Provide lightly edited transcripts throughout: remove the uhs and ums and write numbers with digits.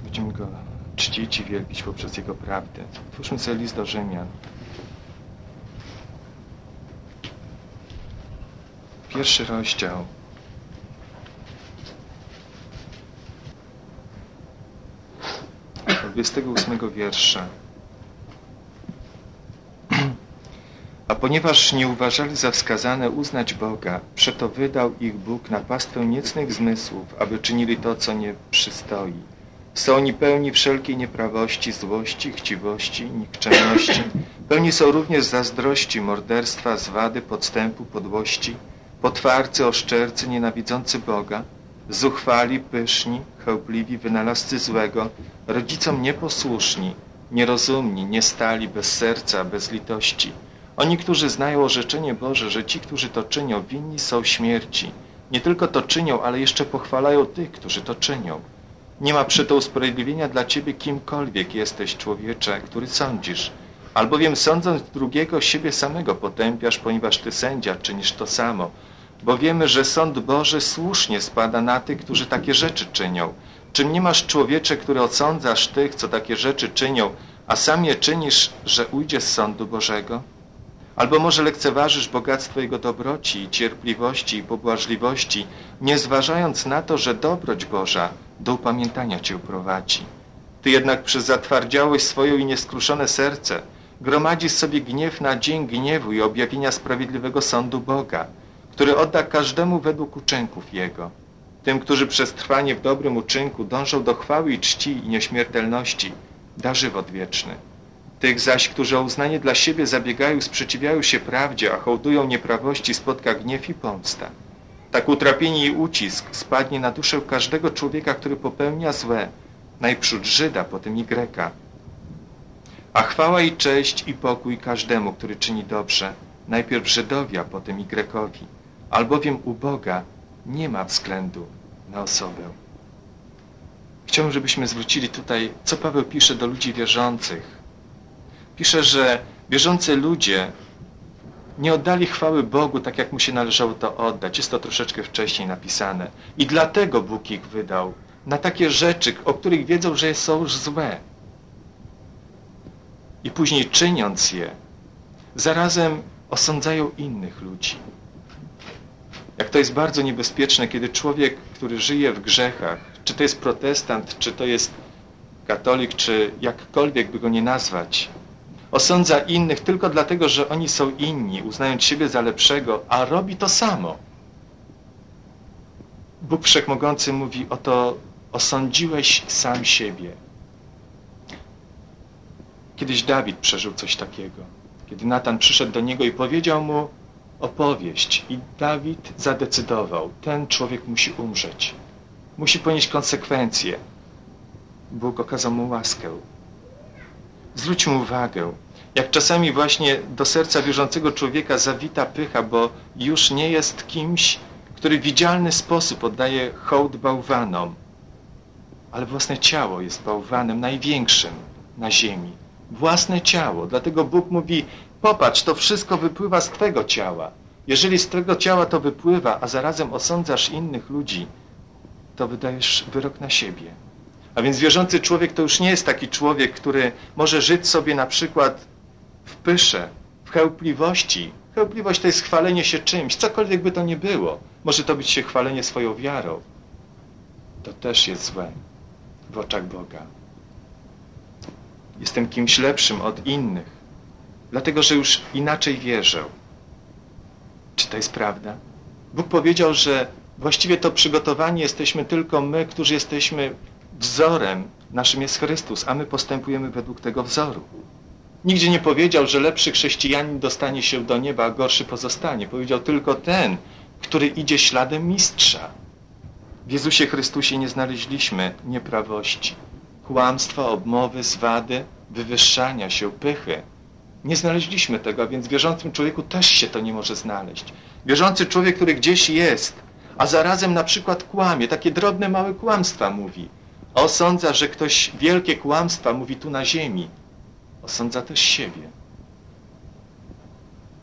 Będziemy Go czcić i wielbić poprzez Jego prawdę. Otwórzmy sobie list do Rzymian. 1 rozdział. Od 28 wiersza. A ponieważ nie uważali za wskazane uznać Boga, przeto wydał ich Bóg na pastwę niecnych zmysłów, aby czynili to, co nie przystoi. Są oni pełni wszelkiej nieprawości, złości, chciwości, nikczemności. Pełni są również zazdrości, morderstwa, zwady, podstępu, podłości, potwarcy, oszczercy, nienawidzący Boga, zuchwali, pyszni, chełpliwi, wynalazcy złego, rodzicom nieposłuszni, nierozumni, niestali, bez serca, bez litości. Oni, którzy znają orzeczenie Boże, że ci, którzy to czynią, winni są śmierci. Nie tylko to czynią, ale jeszcze pochwalają tych, którzy to czynią. Nie ma przeto usprawiedliwienia dla ciebie kimkolwiek jesteś, człowiecze, który sądzisz. Albowiem sądząc drugiego, siebie samego potępiasz, ponieważ ty, sędzia, czynisz to samo. Bo wiemy, że sąd Boży słusznie spada na tych, którzy takie rzeczy czynią. Czym nie masz, człowiecze, który osądzasz tych, co takie rzeczy czynią, a sam je czynisz, że ujdziesz z sądu Bożego? Albo może lekceważysz bogactwo Jego dobroci, cierpliwości i pobłażliwości, nie zważając na to, że dobroć Boża do upamiętania cię prowadzi. Ty jednak przez zatwardziałość swoją i nieskruszone serce gromadzisz sobie gniew na dzień gniewu i objawienia sprawiedliwego sądu Boga, który odda każdemu według uczynków Jego. Tym, którzy przez trwanie w dobrym uczynku dążą do chwały i czci i nieśmiertelności, da żywot wieczny. Tych zaś, którzy o uznanie dla siebie zabiegają, sprzeciwiają się prawdzie, a hołdują nieprawości, spotka gniew i pomsta. Tak utrapienie i ucisk spadnie na duszę każdego człowieka, który popełnia złe, najprzód Żyda, potem i Greka. A chwała i cześć i pokój każdemu, który czyni dobrze, najpierw Żydowi, a potem i Grekowi, albowiem u Boga nie ma względu na osobę. Chciałbym, żebyśmy zwrócili tutaj, co Paweł pisze do ludzi wierzących. Pisze, że wierzący ludzie nie oddali chwały Bogu tak, jak mu się należało to oddać. Jest to troszeczkę wcześniej napisane. I dlatego Bóg ich wydał na takie rzeczy, o których wiedzą, że są już złe. I później czyniąc je, zarazem osądzają innych ludzi. Jak to jest bardzo niebezpieczne, kiedy człowiek, który żyje w grzechach, czy to jest protestant, czy to jest katolik, czy jakkolwiek by go nie nazwać, osądza innych tylko dlatego, że oni są inni, uznając siebie za lepszego, a robi to samo. Bóg Wszechmogący mówi, oto osądziłeś sam siebie. Kiedyś Dawid przeżył coś takiego, kiedy Natan przyszedł do niego i powiedział mu opowieść. I Dawid zadecydował, ten człowiek musi umrzeć. Musi ponieść konsekwencje. Bóg okazał mu łaskę. Zwróćmy uwagę, jak czasami właśnie do serca wierzącego człowieka zawita pycha, bo już nie jest kimś, który w widzialny sposób oddaje hołd bałwanom, ale własne ciało jest bałwanem największym na ziemi. Własne ciało. Dlatego Bóg mówi, popatrz, to wszystko wypływa z twego ciała. Jeżeli z twego ciała to wypływa, a zarazem osądzasz innych ludzi, to wydajesz wyrok na siebie. A więc wierzący człowiek to już nie jest taki człowiek, który może żyć sobie na przykład w pysze, w chełpliwości. Chełpliwość to jest chwalenie się czymś, cokolwiek by to nie było. Może to być się chwalenie swoją wiarą. To też jest złe w oczach Boga. Jestem kimś lepszym od innych, dlatego że już inaczej wierzę. Czy to jest prawda? Bóg powiedział, że właściwie to przygotowani jesteśmy tylko my, którzy jesteśmy wzorem naszym jest Chrystus, a my postępujemy według tego wzoru. Nigdzie nie powiedział, że lepszy chrześcijanin dostanie się do nieba, a gorszy pozostanie. Powiedział tylko ten, który idzie śladem mistrza. W Jezusie Chrystusie nie znaleźliśmy nieprawości, kłamstwa, obmowy, zwady, wywyższania się, pychy. Nie znaleźliśmy tego, a więc w wierzącym człowieku też się to nie może znaleźć. Wierzący człowiek, który gdzieś jest, a zarazem na przykład kłamie, takie drobne, małe kłamstwa mówi. Osądza, że ktoś wielkie kłamstwa mówi tu na ziemi. Osądza też siebie.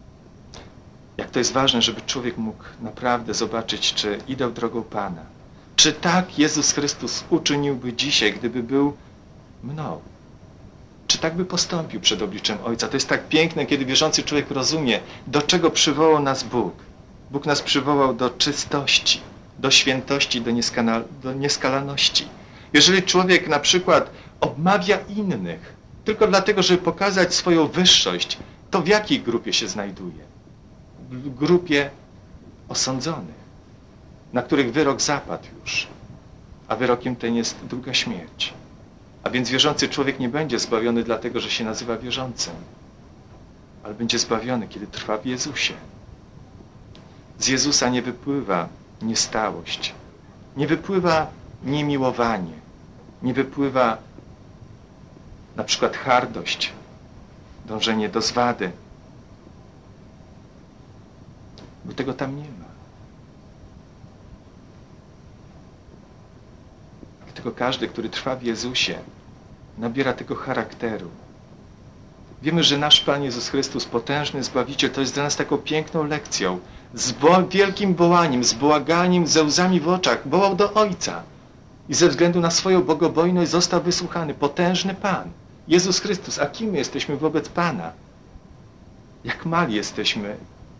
Jak to jest ważne, żeby człowiek mógł naprawdę zobaczyć, czy idę drogą Pana. Czy tak Jezus Chrystus uczyniłby dzisiaj, gdyby był mną? Czy tak by postąpił przed obliczem Ojca? To jest tak piękne, kiedy wierzący człowiek rozumie, do czego przywołał nas Bóg. Bóg nas przywołał do czystości, do świętości, do nieskalalności. Jeżeli człowiek na przykład obmawia innych tylko dlatego, żeby pokazać swoją wyższość, to w jakiej grupie się znajduje? W grupie osądzonych, na których wyrok zapadł już, a wyrokiem ten jest druga śmierć. A więc wierzący człowiek nie będzie zbawiony dlatego, że się nazywa wierzącym, ale będzie zbawiony, kiedy trwa w Jezusie. Z Jezusa nie wypływa niestałość, nie wypływa niemiłowanie, nie wypływa na przykład hardość, dążenie do zwady, bo tego tam nie ma. Tylko każdy, który trwa w Jezusie, nabiera tego charakteru. Wiemy, że nasz Pan Jezus Chrystus, potężny Zbawiciel, to jest dla nas taką piękną lekcją. Z wielkim wołaniem, z błaganiem, ze łzami w oczach wołał do Ojca. I ze względu na swoją bogobojność został wysłuchany. Potężny Pan, Jezus Chrystus. A kim jesteśmy wobec Pana? Jak mali jesteśmy.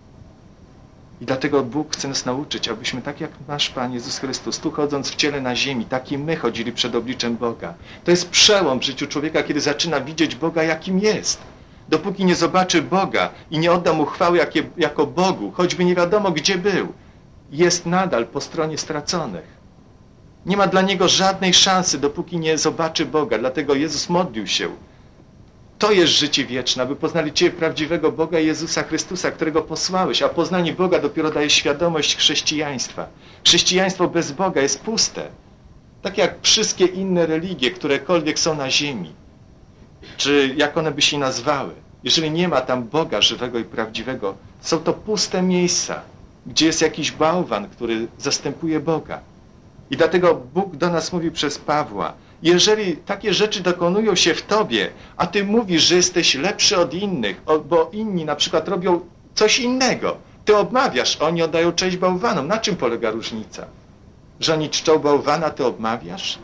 I dlatego Bóg chce nas nauczyć, abyśmy tak jak nasz Pan Jezus Chrystus, tu chodząc w ciele na ziemi, tak i my chodzili przed obliczem Boga. To jest przełom w życiu człowieka, kiedy zaczyna widzieć Boga, jakim jest. Dopóki nie zobaczy Boga i nie odda Mu chwały jako Bogu, choćby nie wiadomo gdzie był, jest nadal po stronie straconych. Nie ma dla niego żadnej szansy, dopóki nie zobaczy Boga. Dlatego Jezus modlił się. To jest życie wieczne, aby poznali Ciebie, prawdziwego Boga, Jezusa Chrystusa, którego posłałeś, a poznanie Boga dopiero daje świadomość chrześcijaństwa. Chrześcijaństwo bez Boga jest puste. Tak jak wszystkie inne religie, którekolwiek są na ziemi, czy jak one by się nazwały. Jeżeli nie ma tam Boga żywego i prawdziwego, są to puste miejsca, gdzie jest jakiś bałwan, który zastępuje Boga. I dlatego Bóg do nas mówi przez Pawła, jeżeli takie rzeczy dokonują się w Tobie, a Ty mówisz, że jesteś lepszy od innych, bo inni na przykład robią coś innego, Ty obmawiasz, oni oddają cześć bałwanom. Na czym polega różnica? Że oni czczą bałwana, Ty obmawiasz?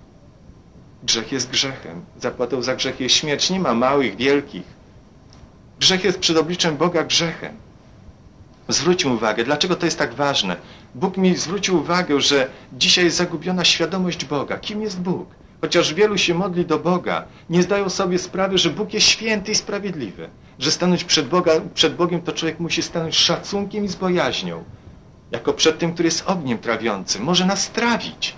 Grzech jest grzechem. Zapłatą za grzech jest śmierć. Nie ma małych, wielkich. Grzech jest przed obliczem Boga grzechem. Zwróćmy uwagę, dlaczego to jest tak ważne. Bóg mi zwrócił uwagę, że dzisiaj jest zagubiona świadomość Boga. Kim jest Bóg? Chociaż wielu się modli do Boga, nie zdają sobie sprawy, że Bóg jest święty i sprawiedliwy. Że stanąć przed Bogiem to człowiek musi stanąć z szacunkiem i z bojaźnią. Jako przed tym, który jest ogniem trawiącym. Może nas trawić.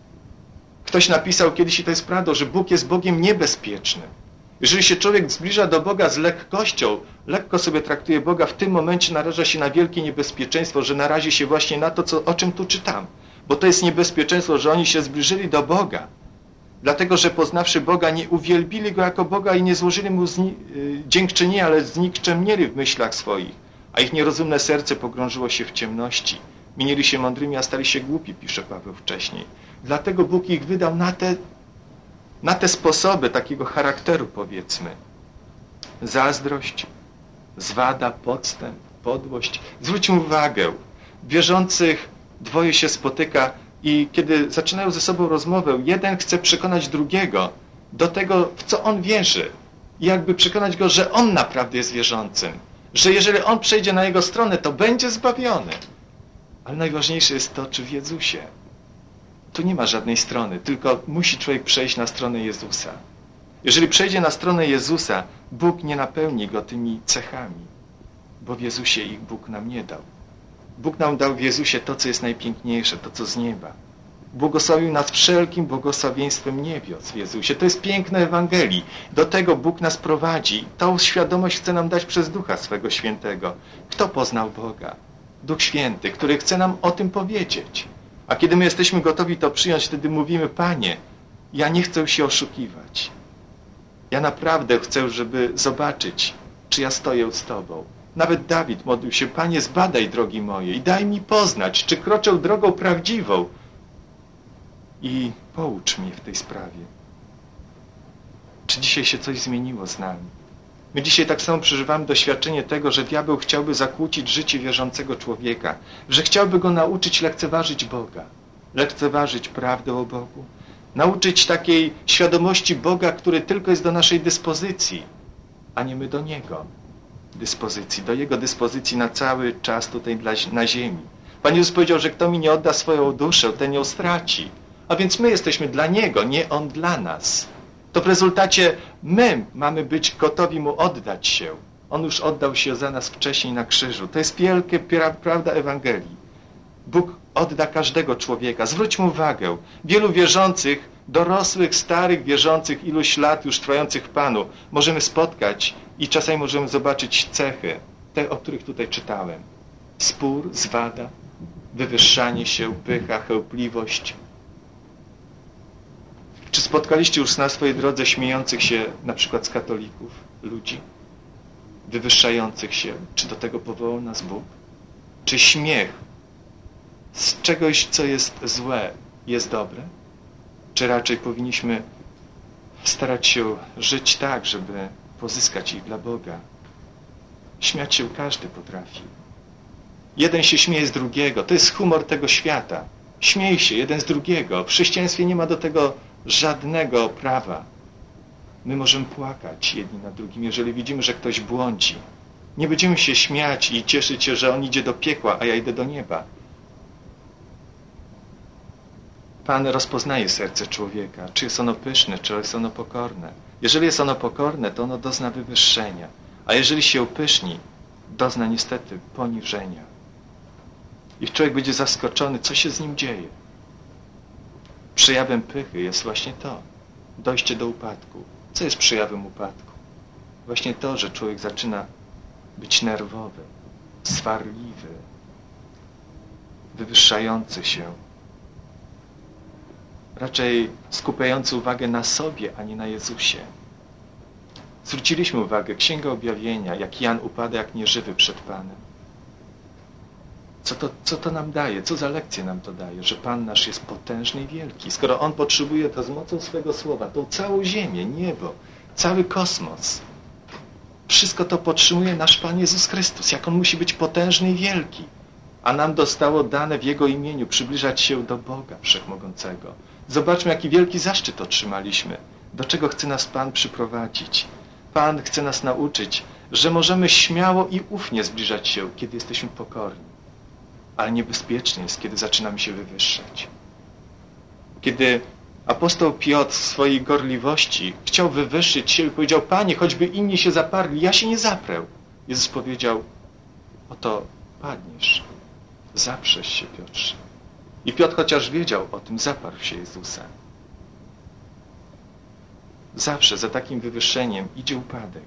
Ktoś napisał kiedyś, i to jest prawdą, że Bóg jest Bogiem niebezpiecznym. Jeżeli się człowiek zbliża do Boga z lekkością, lekko sobie traktuje Boga, w tym momencie naraża się na wielkie niebezpieczeństwo, że narazi się właśnie na to, o czym tu czytam. Bo to jest niebezpieczeństwo, że oni się zbliżyli do Boga. Dlatego, że poznawszy Boga, nie uwielbili Go jako Boga i nie złożyli Mu dziękczynienia, ale znikczemnieli w myślach swoich. A ich nierozumne serce pogrążyło się w ciemności. Minęli się mądrymi, a stali się głupi, pisze Paweł wcześniej. Dlatego Bóg ich wydał na te sposoby takiego charakteru, powiedzmy. Zazdrość, zwada, podstęp, podłość. Zwróćmy uwagę, wierzących dwoje się spotyka i kiedy zaczynają ze sobą rozmowę, jeden chce przekonać drugiego do tego, w co on wierzy. I jakby przekonać go, że on naprawdę jest wierzącym. Że jeżeli on przejdzie na jego stronę, to będzie zbawiony. Ale najważniejsze jest to, czy w Jezusie. Tu nie ma żadnej strony, tylko musi człowiek przejść na stronę Jezusa. Jeżeli przejdzie na stronę Jezusa, Bóg nie napełni go tymi cechami, bo w Jezusie ich Bóg nam nie dał. Bóg nam dał w Jezusie to, co jest najpiękniejsze, to, co z nieba. Błogosławił nas wszelkim błogosławieństwem niebios w Jezusie. To jest piękne Ewangelii. Do tego Bóg nas prowadzi. Tą świadomość chce nam dać przez Ducha swego Świętego. Kto poznał Boga? Duch Święty, który chce nam o tym powiedzieć. A kiedy my jesteśmy gotowi to przyjąć, wtedy mówimy, Panie, ja nie chcę się oszukiwać. Ja naprawdę chcę, żeby zobaczyć, czy ja stoję z Tobą. Nawet Dawid modlił się, Panie, zbadaj drogi moje i daj mi poznać, czy kroczę drogą prawdziwą i poucz mnie w tej sprawie. Czy dzisiaj się coś zmieniło z nami? My dzisiaj tak samo przeżywamy doświadczenie tego, że diabeł chciałby zakłócić życie wierzącego człowieka, że chciałby go nauczyć lekceważyć Boga. lekceważyć prawdę o Bogu, nauczyć takiej świadomości Boga, który tylko jest do naszej dyspozycji, a nie my do Niego dyspozycji, do Jego dyspozycji na cały czas tutaj na ziemi. Pan Jezus powiedział, że kto mi nie odda swoją duszę, ten ją straci. A więc my jesteśmy dla Niego, nie On dla nas. To w rezultacie my mamy być gotowi Mu oddać się. On już oddał się za nas wcześniej na krzyżu. To jest wielka prawda Ewangelii. Bóg odda każdego człowieka. Zwróćmy uwagę, wielu wierzących, dorosłych, starych wierzących, iluś lat już trwających w Panu możemy spotkać i czasami możemy zobaczyć cechy, te, o których tutaj czytałem. Spór, zwada, wywyższanie się, pycha, chełpliwość. Czy spotkaliście już na swojej drodze śmiejących się na przykład z katolików, ludzi? Wywyższających się? Czy do tego powołał nas Bóg? Czy śmiech z czegoś, co jest złe, jest dobre? Czy raczej powinniśmy starać się żyć tak, żeby pozyskać ich dla Boga? Śmiać się każdy potrafi. Jeden się śmieje z drugiego. To jest humor tego świata. Śmiej się jeden z drugiego. W chrześcijaństwie nie ma do tego żadnego prawa. My możemy płakać jedni na drugim, jeżeli widzimy, że ktoś błądzi. Nie będziemy się śmiać i cieszyć się, że on idzie do piekła, a ja idę do nieba. Pan rozpoznaje serce człowieka, czy jest ono pyszne, czy jest ono pokorne. Jeżeli jest ono pokorne, to ono dozna wywyższenia, a jeżeli się upyszni, dozna niestety poniżenia. I człowiek będzie zaskoczony, co się z nim dzieje. Przejawem pychy jest właśnie to, dojście do upadku. Co jest przejawem upadku? Właśnie to, że człowiek zaczyna być nerwowy, swarliwy, wywyższający się, raczej skupiający uwagę na sobie, a nie na Jezusie. Zwróciliśmy uwagę, Księga Objawienia, jak Jan upada jak nieżywy przed Panem. Co to nam daje? Co za lekcję nam to daje? Że Pan nasz jest potężny i wielki. Skoro On potrzebuje to z mocą swego słowa, tą całą ziemię, niebo, cały kosmos, wszystko to podtrzymuje nasz Pan Jezus Chrystus. Jak On musi być potężny i wielki. A nam zostało dane w Jego imieniu przybliżać się do Boga Wszechmogącego. Zobaczmy, jaki wielki zaszczyt otrzymaliśmy. Do czego chce nas Pan przyprowadzić? Pan chce nas nauczyć, że możemy śmiało i ufnie zbliżać się, kiedy jesteśmy pokorni. Ale niebezpiecznie jest, kiedy zaczynamy się wywyższać. Kiedy apostoł Piotr w swojej gorliwości chciał wywyższyć się i powiedział: Panie, choćby inni się zaparli, ja się nie zaprę. Jezus powiedział: oto padniesz, zaprzesz się, Piotrze. I Piotr, chociaż wiedział o tym, zaparł się Jezusa. Zawsze za takim wywyższeniem idzie upadek.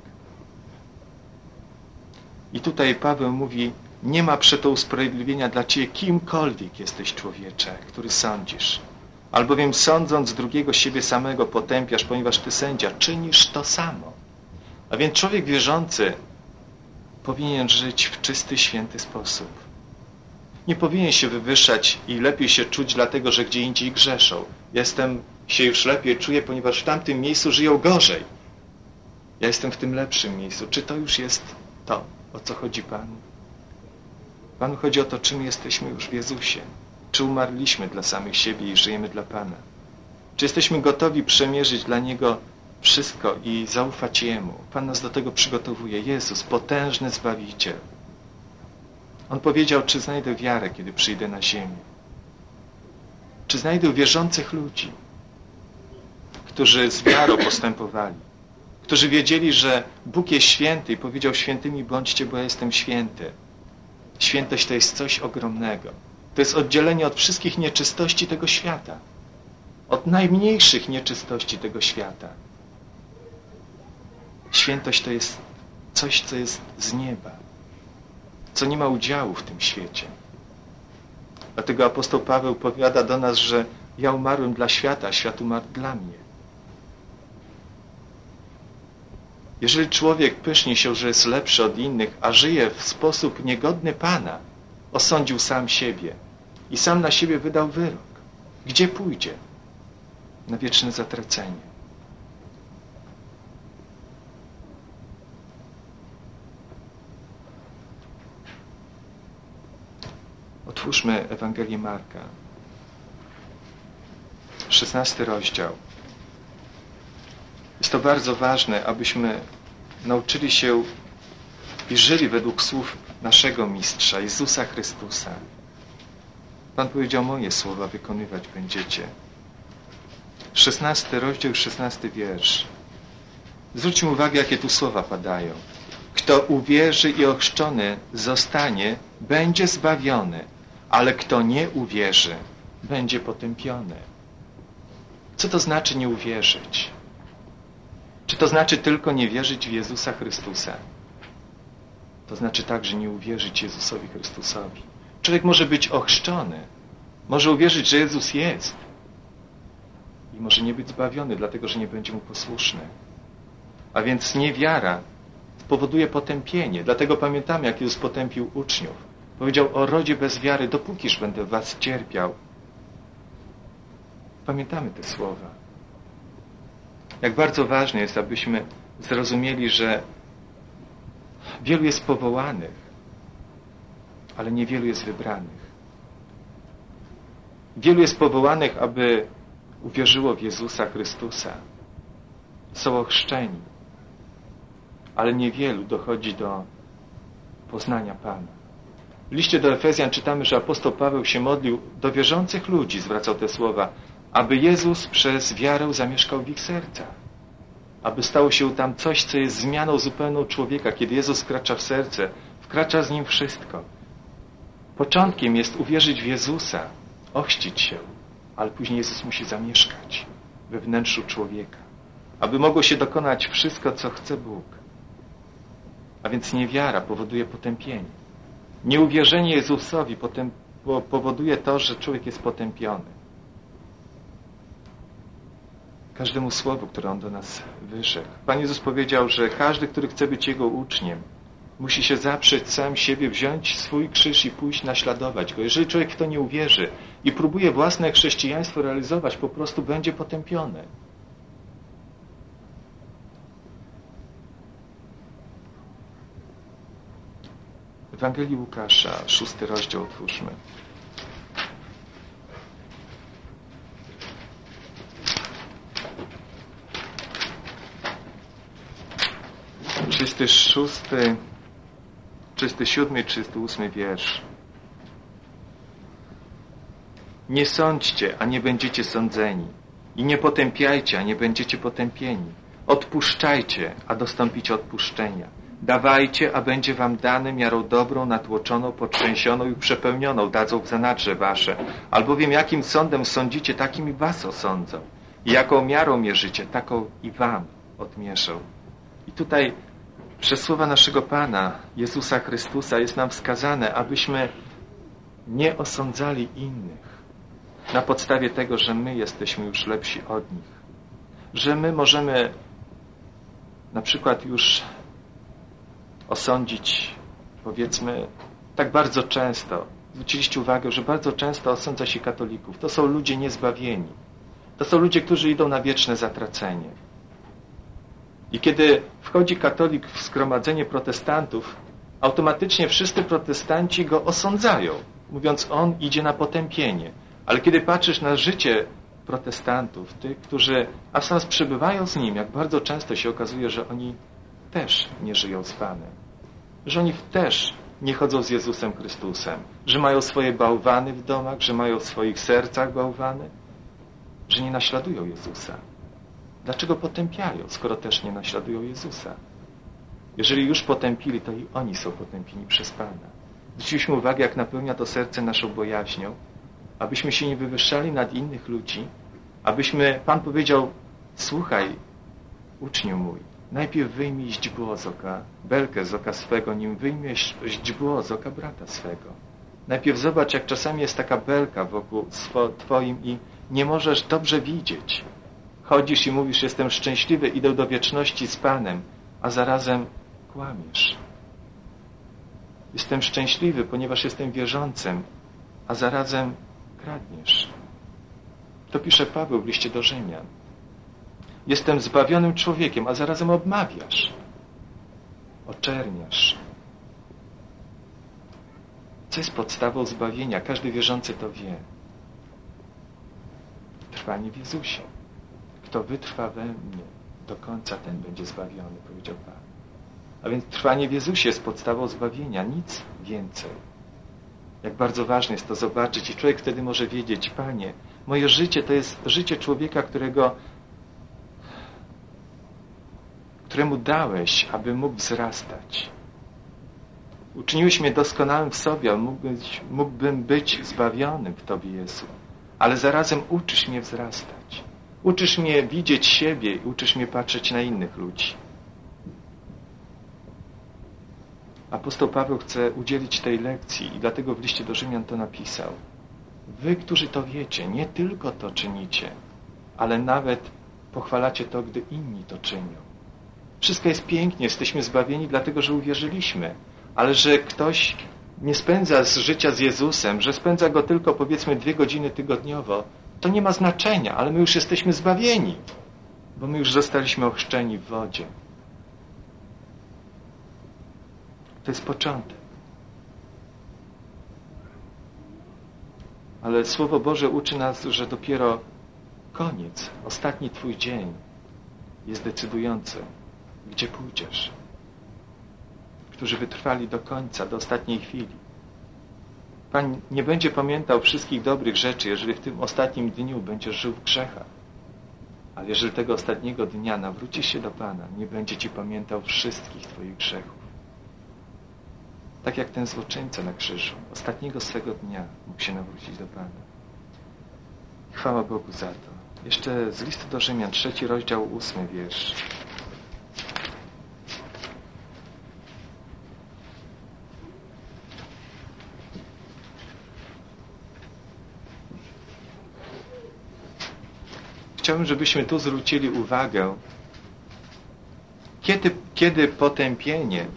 I tutaj Paweł mówi: nie ma przeto usprawiedliwienia dla Ciebie, kimkolwiek jesteś, człowiecze, który sądzisz. Albowiem sądząc drugiego siebie samego potępiasz, ponieważ Ty, sędzia, czynisz to samo. A więc człowiek wierzący powinien żyć w czysty, święty sposób. Nie powinien się wywyższać i lepiej się czuć dlatego, że gdzie indziej grzeszą. Jestem się już lepiej czuję, ponieważ w tamtym miejscu żyją gorzej. Ja jestem w tym lepszym miejscu. Czy to już jest to, o co chodzi Panu? Panu chodzi o to, czym jesteśmy już w Jezusie. Czy umarliśmy dla samych siebie i żyjemy dla Pana? Czy jesteśmy gotowi przemierzyć dla Niego wszystko i zaufać Jemu? Pan nas do tego przygotowuje. Jezus, potężny Zbawiciel. On powiedział: czy znajdę wiarę, kiedy przyjdę na ziemię? Czy znajdę wierzących ludzi, którzy z wiarą postępowali, którzy wiedzieli, że Bóg jest święty i powiedział: świętymi bądźcie, bo ja jestem święty. Świętość to jest coś ogromnego. To jest oddzielenie od wszystkich nieczystości tego świata. Od najmniejszych nieczystości tego świata. Świętość to jest coś, co jest z nieba, co nie ma udziału w tym świecie. Dlatego apostoł Paweł powiada do nas, że ja umarłem dla świata, a świat umarł dla mnie. Jeżeli człowiek pyszni się, że jest lepszy od innych, a żyje w sposób niegodny Pana, osądził sam siebie i sam na siebie wydał wyrok. Gdzie pójdzie? Na wieczne zatracenie. Otwórzmy Ewangelię Marka. 16 rozdział. Jest to bardzo ważne, abyśmy nauczyli się i żyli według słów naszego Mistrza, Jezusa Chrystusa. Pan powiedział, moje słowa wykonywać będziecie. 16 rozdział, 16 wiersz. Zwróćmy uwagę, jakie tu słowa padają. Kto uwierzy i ochrzczony zostanie, będzie zbawiony, ale kto nie uwierzy, będzie potępiony. Co to znaczy nie uwierzyć? Czy to znaczy tylko nie wierzyć w Jezusa Chrystusa? To znaczy także nie uwierzyć Jezusowi Chrystusowi. Człowiek może być ochrzczony, może uwierzyć, że Jezus jest i może nie być zbawiony, dlatego że nie będzie mu posłuszny. A więc niewiara powoduje potępienie. Dlatego pamiętamy, jak Jezus potępił uczniów. Powiedział o rodzie bez wiary, dopókiż będę was cierpiał. Pamiętamy te słowa. Jak bardzo ważne jest, abyśmy zrozumieli, że wielu jest powołanych, ale niewielu jest wybranych. Wielu jest powołanych, aby uwierzyło w Jezusa Chrystusa. Są ochrzczeni, ale niewielu dochodzi do poznania Pana. W liście do Efezjan czytamy, że apostoł Paweł się modlił do wierzących ludzi, zwracał te słowa, aby Jezus przez wiarę zamieszkał w ich sercach. Aby stało się tam coś, co jest zmianą zupełną człowieka. Kiedy Jezus wkracza w serce, wkracza z nim wszystko. Początkiem jest uwierzyć w Jezusa, ochrzcić się, ale później Jezus musi zamieszkać we wnętrzu człowieka, aby mogło się dokonać wszystko, co chce Bóg. A więc niewiara powoduje potępienie. Nieuwierzenie Jezusowi powoduje to, że człowiek jest potępiony. Każdemu słowu, które On do nas wyrzekł. Pan Jezus powiedział, że każdy, który chce być Jego uczniem, musi się zaprzeć sam siebie, wziąć swój krzyż i pójść naśladować Go. Jeżeli człowiek w to nie uwierzy i próbuje własne chrześcijaństwo realizować, po prostu będzie potępiony. Ewangelii Łukasza, 6 rozdział otwórzmy. 36, 37 i 38 wiersz. Nie sądźcie, a nie będziecie sądzeni. I nie potępiajcie, a nie będziecie potępieni. Odpuszczajcie, a dostąpicie odpuszczenia. Dawajcie, a będzie wam dane miarą dobrą, natłoczoną, potrzęsioną i przepełnioną dadzą w zanadrze wasze. Albowiem jakim sądem sądzicie, takim i was osądzą. I jaką miarą mierzycie, taką i wam odmierzą. I tutaj przez słowa naszego Pana, Jezusa Chrystusa, jest nam wskazane, abyśmy nie osądzali innych na podstawie tego, że my jesteśmy już lepsi od nich. Że my możemy na przykład już osądzić, powiedzmy, tak bardzo często, zwróciliście uwagę, że bardzo często osądza się katolików. To są ludzie niezbawieni. To są ludzie, którzy idą na wieczne zatracenie. I kiedy wchodzi katolik w zgromadzenie protestantów, automatycznie wszyscy protestanci go osądzają, mówiąc, on idzie na potępienie. Ale kiedy patrzysz na życie protestantów, tych, którzy a w sam przebywają z nim, jak bardzo często się okazuje, że oni też nie żyją z Panem. Że oni też nie chodzą z Jezusem Chrystusem. Że mają swoje bałwany w domach, że mają w swoich sercach bałwany. Że nie naśladują Jezusa. Dlaczego potępiają, skoro też nie naśladują Jezusa? Jeżeli już potępili, to i oni są potępieni przez Pana. Zwróciliśmy uwagę, jak napełnia to serce naszą bojaźnią, abyśmy się nie wywyższali nad innych ludzi, abyśmy, Pan powiedział, słuchaj, uczniu mój, najpierw wyjmij źdźbło z oka, belkę z oka swego, nim wyjmiesz źdźbło z oka brata swego. Najpierw zobacz, jak czasami jest taka belka wokół twoim i nie możesz dobrze widzieć. Chodzisz i mówisz, jestem szczęśliwy, idę do wieczności z Panem, a zarazem kłamiesz. Jestem szczęśliwy, ponieważ jestem wierzącym, a zarazem kradniesz. To pisze Paweł w liście do Rzymian. Jestem zbawionym człowiekiem, a zarazem obmawiasz. Oczerniasz. Co jest podstawą zbawienia? Każdy wierzący to wie. trwanie w Jezusie. Kto wytrwa we mnie do końca, ten będzie zbawiony, powiedział Pan. A więc trwanie w Jezusie jest podstawą zbawienia, nic więcej. Jak bardzo ważne jest to zobaczyć i człowiek wtedy może wiedzieć, Panie, moje życie to jest życie człowieka, któremu dałeś, aby mógł wzrastać. Uczyniłeś mnie doskonałym w sobie, a mógłbym być zbawionym w Tobie, Jezu. Ale zarazem uczysz mnie wzrastać. Uczysz mnie widzieć siebie i uczysz mnie patrzeć na innych ludzi. Apostoł Paweł chce udzielić tej lekcji i dlatego w liście do Rzymian to napisał. Wy, którzy to wiecie, nie tylko to czynicie, ale nawet pochwalacie to, gdy inni to czynią. Wszystko jest pięknie, jesteśmy zbawieni dlatego, że uwierzyliśmy, ale że ktoś nie spędza życia z Jezusem, że spędza go tylko powiedzmy 2 godziny tygodniowo, to nie ma znaczenia, ale my już jesteśmy zbawieni, bo my już zostaliśmy ochrzczeni w wodzie. To jest początek. Ale Słowo Boże uczy nas, że dopiero koniec, ostatni Twój dzień jest decydujący, gdzie pójdziesz. Którzy wytrwali do końca, do ostatniej chwili. Pan nie będzie pamiętał wszystkich dobrych rzeczy, jeżeli w tym ostatnim dniu będziesz żył w grzechach. Ale jeżeli tego ostatniego dnia nawrócisz się do Pana, nie będzie Ci pamiętał wszystkich Twoich grzechów. Tak jak ten złoczyńca na krzyżu, ostatniego swego dnia mógł się nawrócić do Pana. Chwała Bogu za to. Jeszcze z listu do Rzymian, 3 rozdział, 8 wiersz. Chciałbym, żebyśmy tu zwrócili uwagę, kiedy potępienie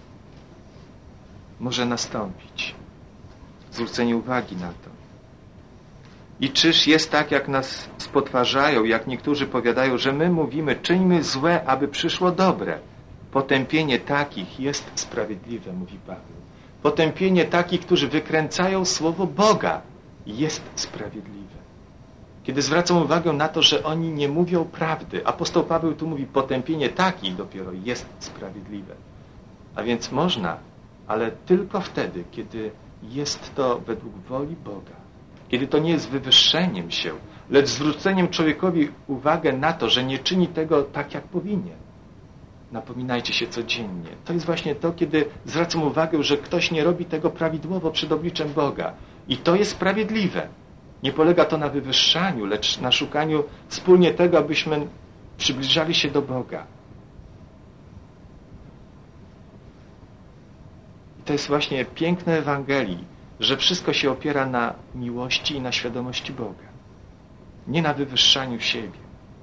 może nastąpić. Zwrócenie uwagi na to. I czyż jest tak, jak nas spotwarzają, jak niektórzy powiadają, że my mówimy, czyńmy złe, aby przyszło dobre. Potępienie takich jest sprawiedliwe, mówi Paweł. Potępienie takich, którzy wykręcają słowo Boga, jest sprawiedliwe. Kiedy zwracam uwagę na to, że oni nie mówią prawdy, apostoł Paweł tu mówi, potępienie takich dopiero jest sprawiedliwe. A więc można, ale tylko wtedy, kiedy jest to według woli Boga. Kiedy to nie jest wywyższeniem się, lecz zwróceniem człowiekowi uwagę na to, że nie czyni tego tak, jak powinien. Napominajcie się codziennie. To jest właśnie to, kiedy zwracam uwagę, że ktoś nie robi tego prawidłowo przed obliczem Boga. I to jest sprawiedliwe. Nie polega to na wywyższaniu, lecz na szukaniu wspólnie tego, abyśmy przybliżali się do Boga. I to jest właśnie piękne Ewangelii, że wszystko się opiera na miłości i na świadomości Boga. Nie na wywyższaniu siebie.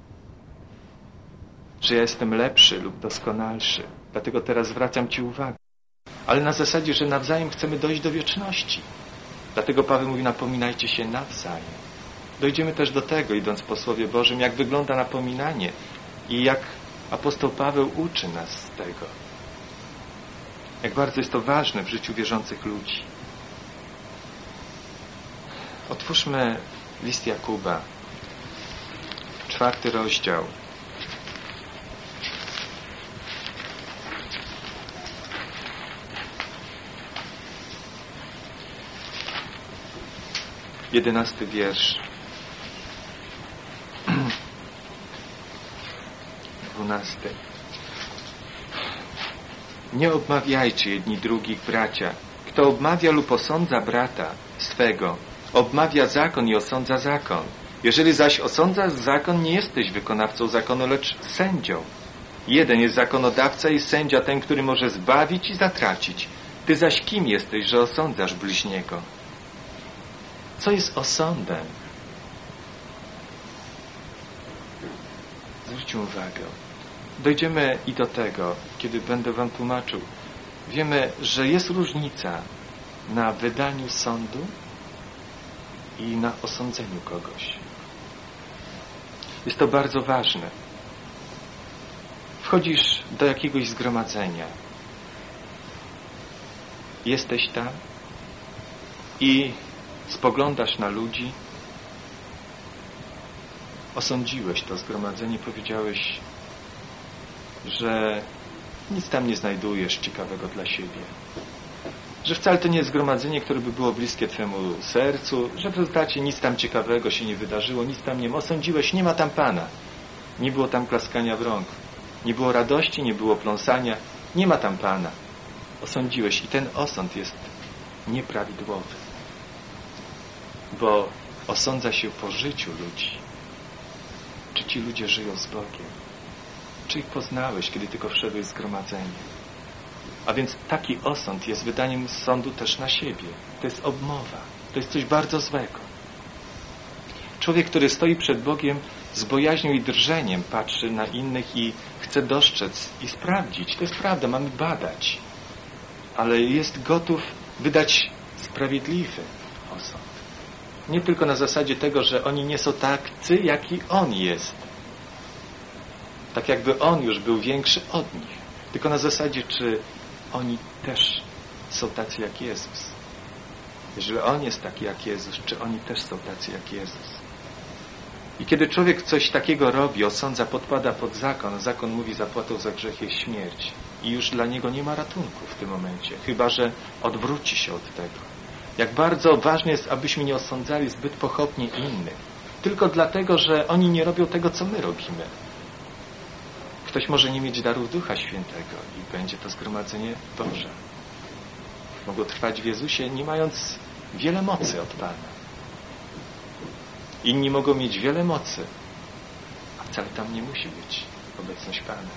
Że ja jestem lepszy lub doskonalszy. Dlatego teraz zwracam Ci uwagę. Ale na zasadzie, że nawzajem chcemy dojść do wieczności. Dlatego Paweł mówi, napominajcie się nawzajem. Dojdziemy też do tego, idąc po Słowie Bożym, jak wygląda napominanie i jak apostoł Paweł uczy nas tego. Jak bardzo jest to ważne w życiu wierzących ludzi. Otwórzmy list Jakuba, 4 rozdział. Jedenasty wiersz. 12. Nie obmawiajcie jedni drugich, bracia. Kto obmawia lub osądza brata swego, obmawia zakon i osądza zakon. Jeżeli zaś osądzasz zakon, nie jesteś wykonawcą zakonu, lecz sędzią. Jeden jest zakonodawca i sędzia, ten, który może zbawić i zatracić. Ty zaś kim jesteś, że osądzasz bliźniego? Co jest osądem? Zwróćcie uwagę. Dojdziemy i do tego, kiedy będę Wam tłumaczył. Wiemy, że jest różnica na wydaniu sądu i na osądzeniu kogoś. Jest to bardzo ważne. Wchodzisz do jakiegoś zgromadzenia. Jesteś tam i spoglądasz na ludzi osądziłeś to zgromadzenie, powiedziałeś, że nic tam nie znajdujesz ciekawego dla siebie. Że wcale to nie jest zgromadzenie, które by było bliskie Twemu sercu, że w rezultacie nic tam ciekawego się nie wydarzyło, nic tam nie ma. Osądziłeś, nie ma tam Pana. Nie było tam klaskania w rąk. Nie było radości, nie było pląsania. Nie ma tam Pana. Osądziłeś i ten osąd jest nieprawidłowy. Bo osądza się po życiu ludzi. Czy ci ludzie żyją z Bogiem? Czy ich poznałeś, kiedy tylko wszedłeś w zgromadzenie? A więc taki osąd jest wydaniem sądu też na siebie. To jest obmowa. To jest coś bardzo złego. Człowiek, który stoi przed Bogiem z bojaźnią i drżeniem, patrzy na innych i chce dostrzec i sprawdzić. To jest prawda, mamy badać. Ale jest gotów wydać sprawiedliwy osąd. Nie tylko na zasadzie tego, że oni nie są tacy, jaki On jest. Tak jakby On już był większy od nich. Tylko na zasadzie, czy oni też są tacy jak Jezus. Jeżeli On jest taki jak Jezus, czy oni też są tacy jak Jezus. I kiedy człowiek coś takiego robi, osądza, podpada pod zakon, zakon mówi, zapłatą za grzech jest śmierć. I już dla niego nie ma ratunku w tym momencie, chyba że odwróci się od tego. Jak bardzo ważne jest, abyśmy nie osądzali zbyt pochopnie innych. Tylko dlatego, że oni nie robią tego, co my robimy. Ktoś może nie mieć darów Ducha Świętego i będzie to zgromadzenie Boże. Mogą trwać w Jezusie, nie mając wiele mocy od Pana. Inni mogą mieć wiele mocy, a wcale tam nie musi być obecność Pana.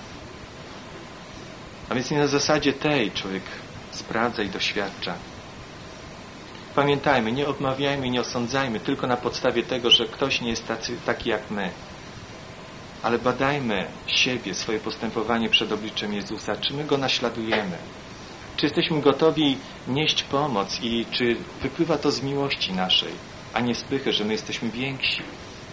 A więc nie na zasadzie tej człowiek sprawdza i doświadcza. Pamiętajmy, nie odmawiajmy i nie osądzajmy tylko na podstawie tego, że ktoś nie jest taki jak my. Ale badajmy siebie, swoje postępowanie przed obliczem Jezusa. Czy my Go naśladujemy? Czy jesteśmy gotowi nieść pomoc i czy wypływa to z miłości naszej, a nie z pychy, że my jesteśmy więksi?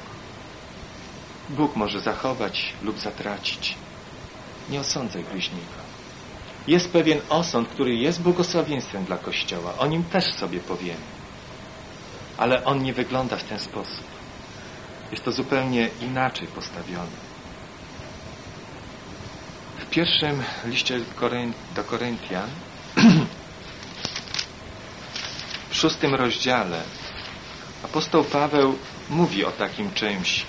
Bóg może zachować lub zatracić. Nie osądzaj bliźniego. Jest pewien osąd, który jest błogosławieństwem dla Kościoła. O nim też sobie powiemy. Ale on nie wygląda w ten sposób. Jest to zupełnie inaczej postawione. W pierwszym liście do Koryntian, w 6 rozdziale, apostoł Paweł mówi o takim czymś.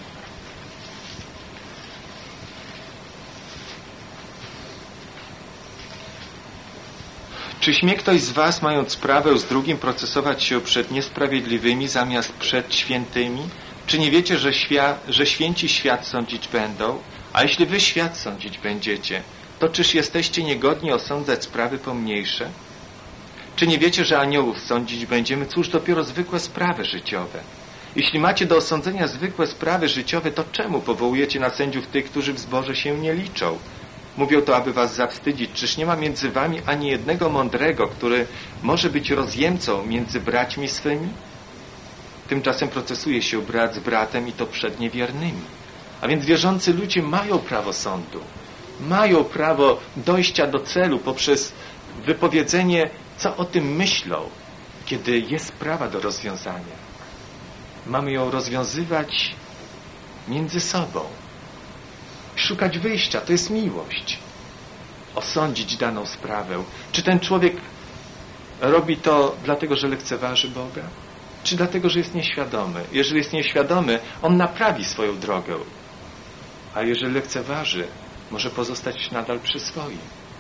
Czy śmie ktoś z was, mając sprawę z drugim, procesować się przed niesprawiedliwymi zamiast przed świętymi? Czy nie wiecie, że święci świat sądzić będą? A jeśli wy świat sądzić będziecie, to czyż jesteście niegodni osądzać sprawy pomniejsze? Czy nie wiecie, że aniołów sądzić będziemy? Cóż, dopiero zwykłe sprawy życiowe. Jeśli macie do osądzenia zwykłe sprawy życiowe, to czemu powołujecie na sędziów tych, którzy w zborze się nie liczą? Mówią to, aby was zawstydzić. Czyż nie ma między wami ani jednego mądrego, który może być rozjemcą między braćmi swymi? Tymczasem procesuje się brat z bratem i to przed niewiernymi. A więc wierzący ludzie mają prawo sądu. Mają prawo dojścia do celu poprzez wypowiedzenie, co o tym myślą, kiedy jest sprawa do rozwiązania. Mamy ją rozwiązywać między sobą. Szukać wyjścia, to jest miłość. Osądzić daną sprawę. Czy ten człowiek robi to dlatego, że lekceważy Boga? Czy dlatego, że jest nieświadomy? Jeżeli jest nieświadomy, on naprawi swoją drogę. A jeżeli lekceważy, może pozostać nadal przy swoim.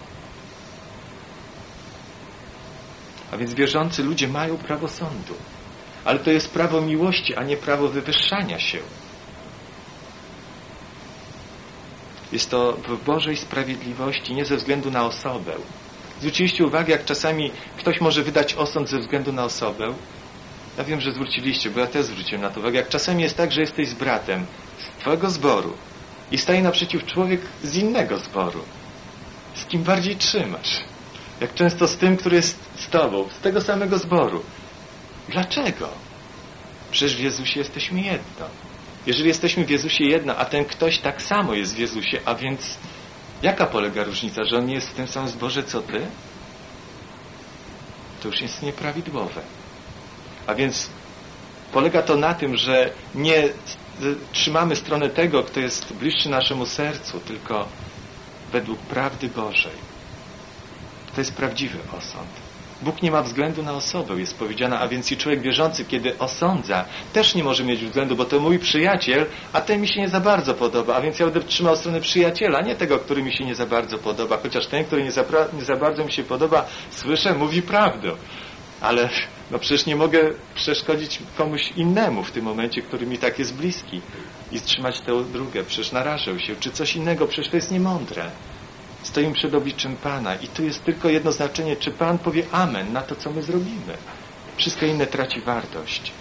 A więc wierzący ludzie mają prawo sądu. Ale to jest prawo miłości, a nie prawo wywyższania się. Jest to w Bożej sprawiedliwości, nie ze względu na osobę. Zwróciliście uwagę, jak czasami ktoś może wydać osąd ze względu na osobę? Ja wiem, że zwróciliście, bo ja też zwróciłem na to uwagę. Jak czasami jest tak, że jesteś z bratem z twojego zboru i staje naprzeciw człowiek z innego zboru. Z kim bardziej trzymasz? Jak często z tym, który jest z tobą, z tego samego zboru. Dlaczego? Przecież w Jezusie jesteśmy jedno. Jeżeli jesteśmy w Jezusie jedno, a ten ktoś tak samo jest w Jezusie, a więc jaka polega różnica, że on nie jest w tym samym zborze co ty? To już jest nieprawidłowe. A więc polega to na tym, że nie trzymamy stronę tego, kto jest bliższy naszemu sercu, tylko według prawdy Bożej. To jest prawdziwy osąd. Bóg nie ma względu na osobę, jest powiedziane, a więc i człowiek wierzący, kiedy osądza, też nie może mieć względu, bo to mój przyjaciel, a ten mi się nie za bardzo podoba, a więc ja będę trzymał stronę przyjaciela, nie tego, który mi się nie za bardzo podoba, chociaż ten, który nie za bardzo mi się podoba, słyszę, mówi prawdę. Ale no przecież nie mogę przeszkodzić komuś innemu w tym momencie, który mi tak jest bliski i trzymać tę drugą, przecież narażę się, czy coś innego, przecież to jest niemądre. Stoimy przed obliczem Pana i tu jest tylko jedno znaczenie, czy Pan powie amen na to, co my zrobimy. Wszystko inne traci wartość.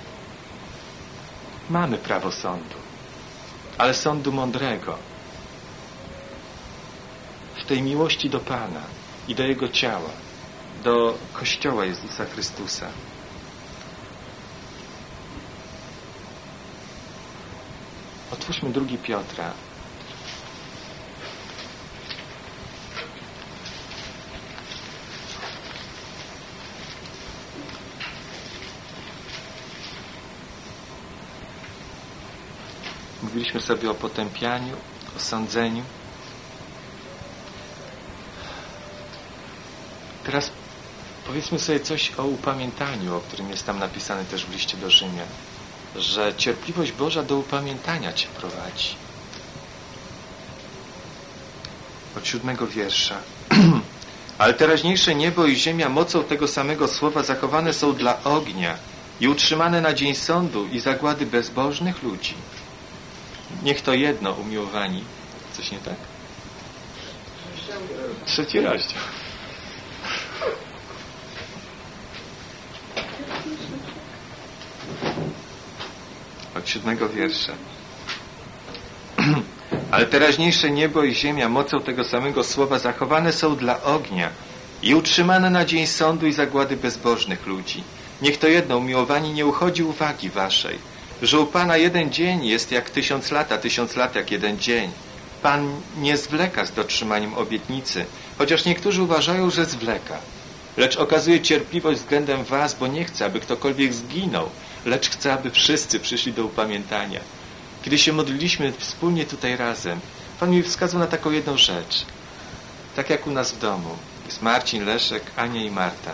Mamy prawo sądu, ale sądu mądrego. W tej miłości do Pana i do Jego ciała, do Kościoła Jezusa Chrystusa. Otwórzmy 2 Piotra. Mówiliśmy sobie o potępianiu, o sądzeniu. Teraz powiedzmy sobie coś o upamiętaniu, o którym jest tam napisane też w liście do Rzymian, że cierpliwość Boża do upamiętania Cię prowadzi. Od 7 wiersza. Ale teraźniejsze niebo i ziemia mocą tego samego słowa zachowane są dla ognia i utrzymane na dzień sądu i zagłady bezbożnych ludzi. Niech to jedno, umiłowani. Coś nie tak? 3 rozdział. Od 7 wiersza. Ale teraźniejsze niebo i ziemia mocą tego samego słowa zachowane są dla ognia i utrzymane na dzień sądu i zagłady bezbożnych ludzi. Niech to jedno, umiłowani, nie uchodzi uwagi waszej, że u Pana 1 dzień jest jak 1000 lat, a 1000 lat jak 1 dzień. Pan nie zwleka z dotrzymaniem obietnicy, chociaż niektórzy uważają, że zwleka. Lecz okazuje cierpliwość względem was, bo nie chce, aby ktokolwiek zginął, lecz chce, aby wszyscy przyszli do upamiętania. Kiedy się modliliśmy wspólnie tutaj razem, Pan mi wskazał na taką jedną rzecz. Tak jak u nas w domu. Jest Marcin, Leszek, Ania i Marta.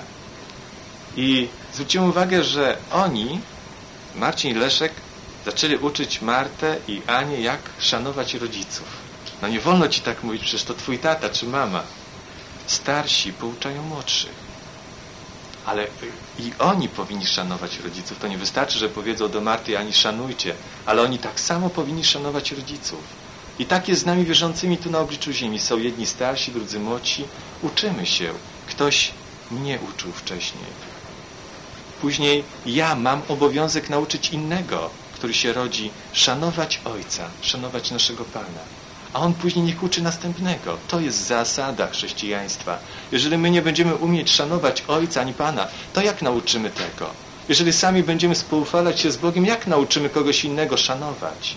I zwróciłem uwagę, że oni, Marcin i Leszek, zaczęli uczyć Martę i Anię, jak szanować rodziców. No nie wolno ci tak mówić, przecież to twój tata czy mama. Starsi pouczają młodszych. Ale i oni powinni szanować rodziców. To nie wystarczy, że powiedzą do Marty i Ani szanujcie, ale oni tak samo powinni szanować rodziców. I tak jest z nami wierzącymi tu na obliczu ziemi. Są jedni starsi, drudzy młodsi. Uczymy się. Ktoś mnie uczył wcześniej. Później ja mam obowiązek nauczyć innego, który się rodzi, szanować Ojca, szanować naszego Pana. A On później niech uczy następnego. To jest zasada chrześcijaństwa. Jeżeli my nie będziemy umieć szanować Ojca ani Pana, to jak nauczymy tego? Jeżeli sami będziemy współufalać się z Bogiem, jak nauczymy kogoś innego szanować?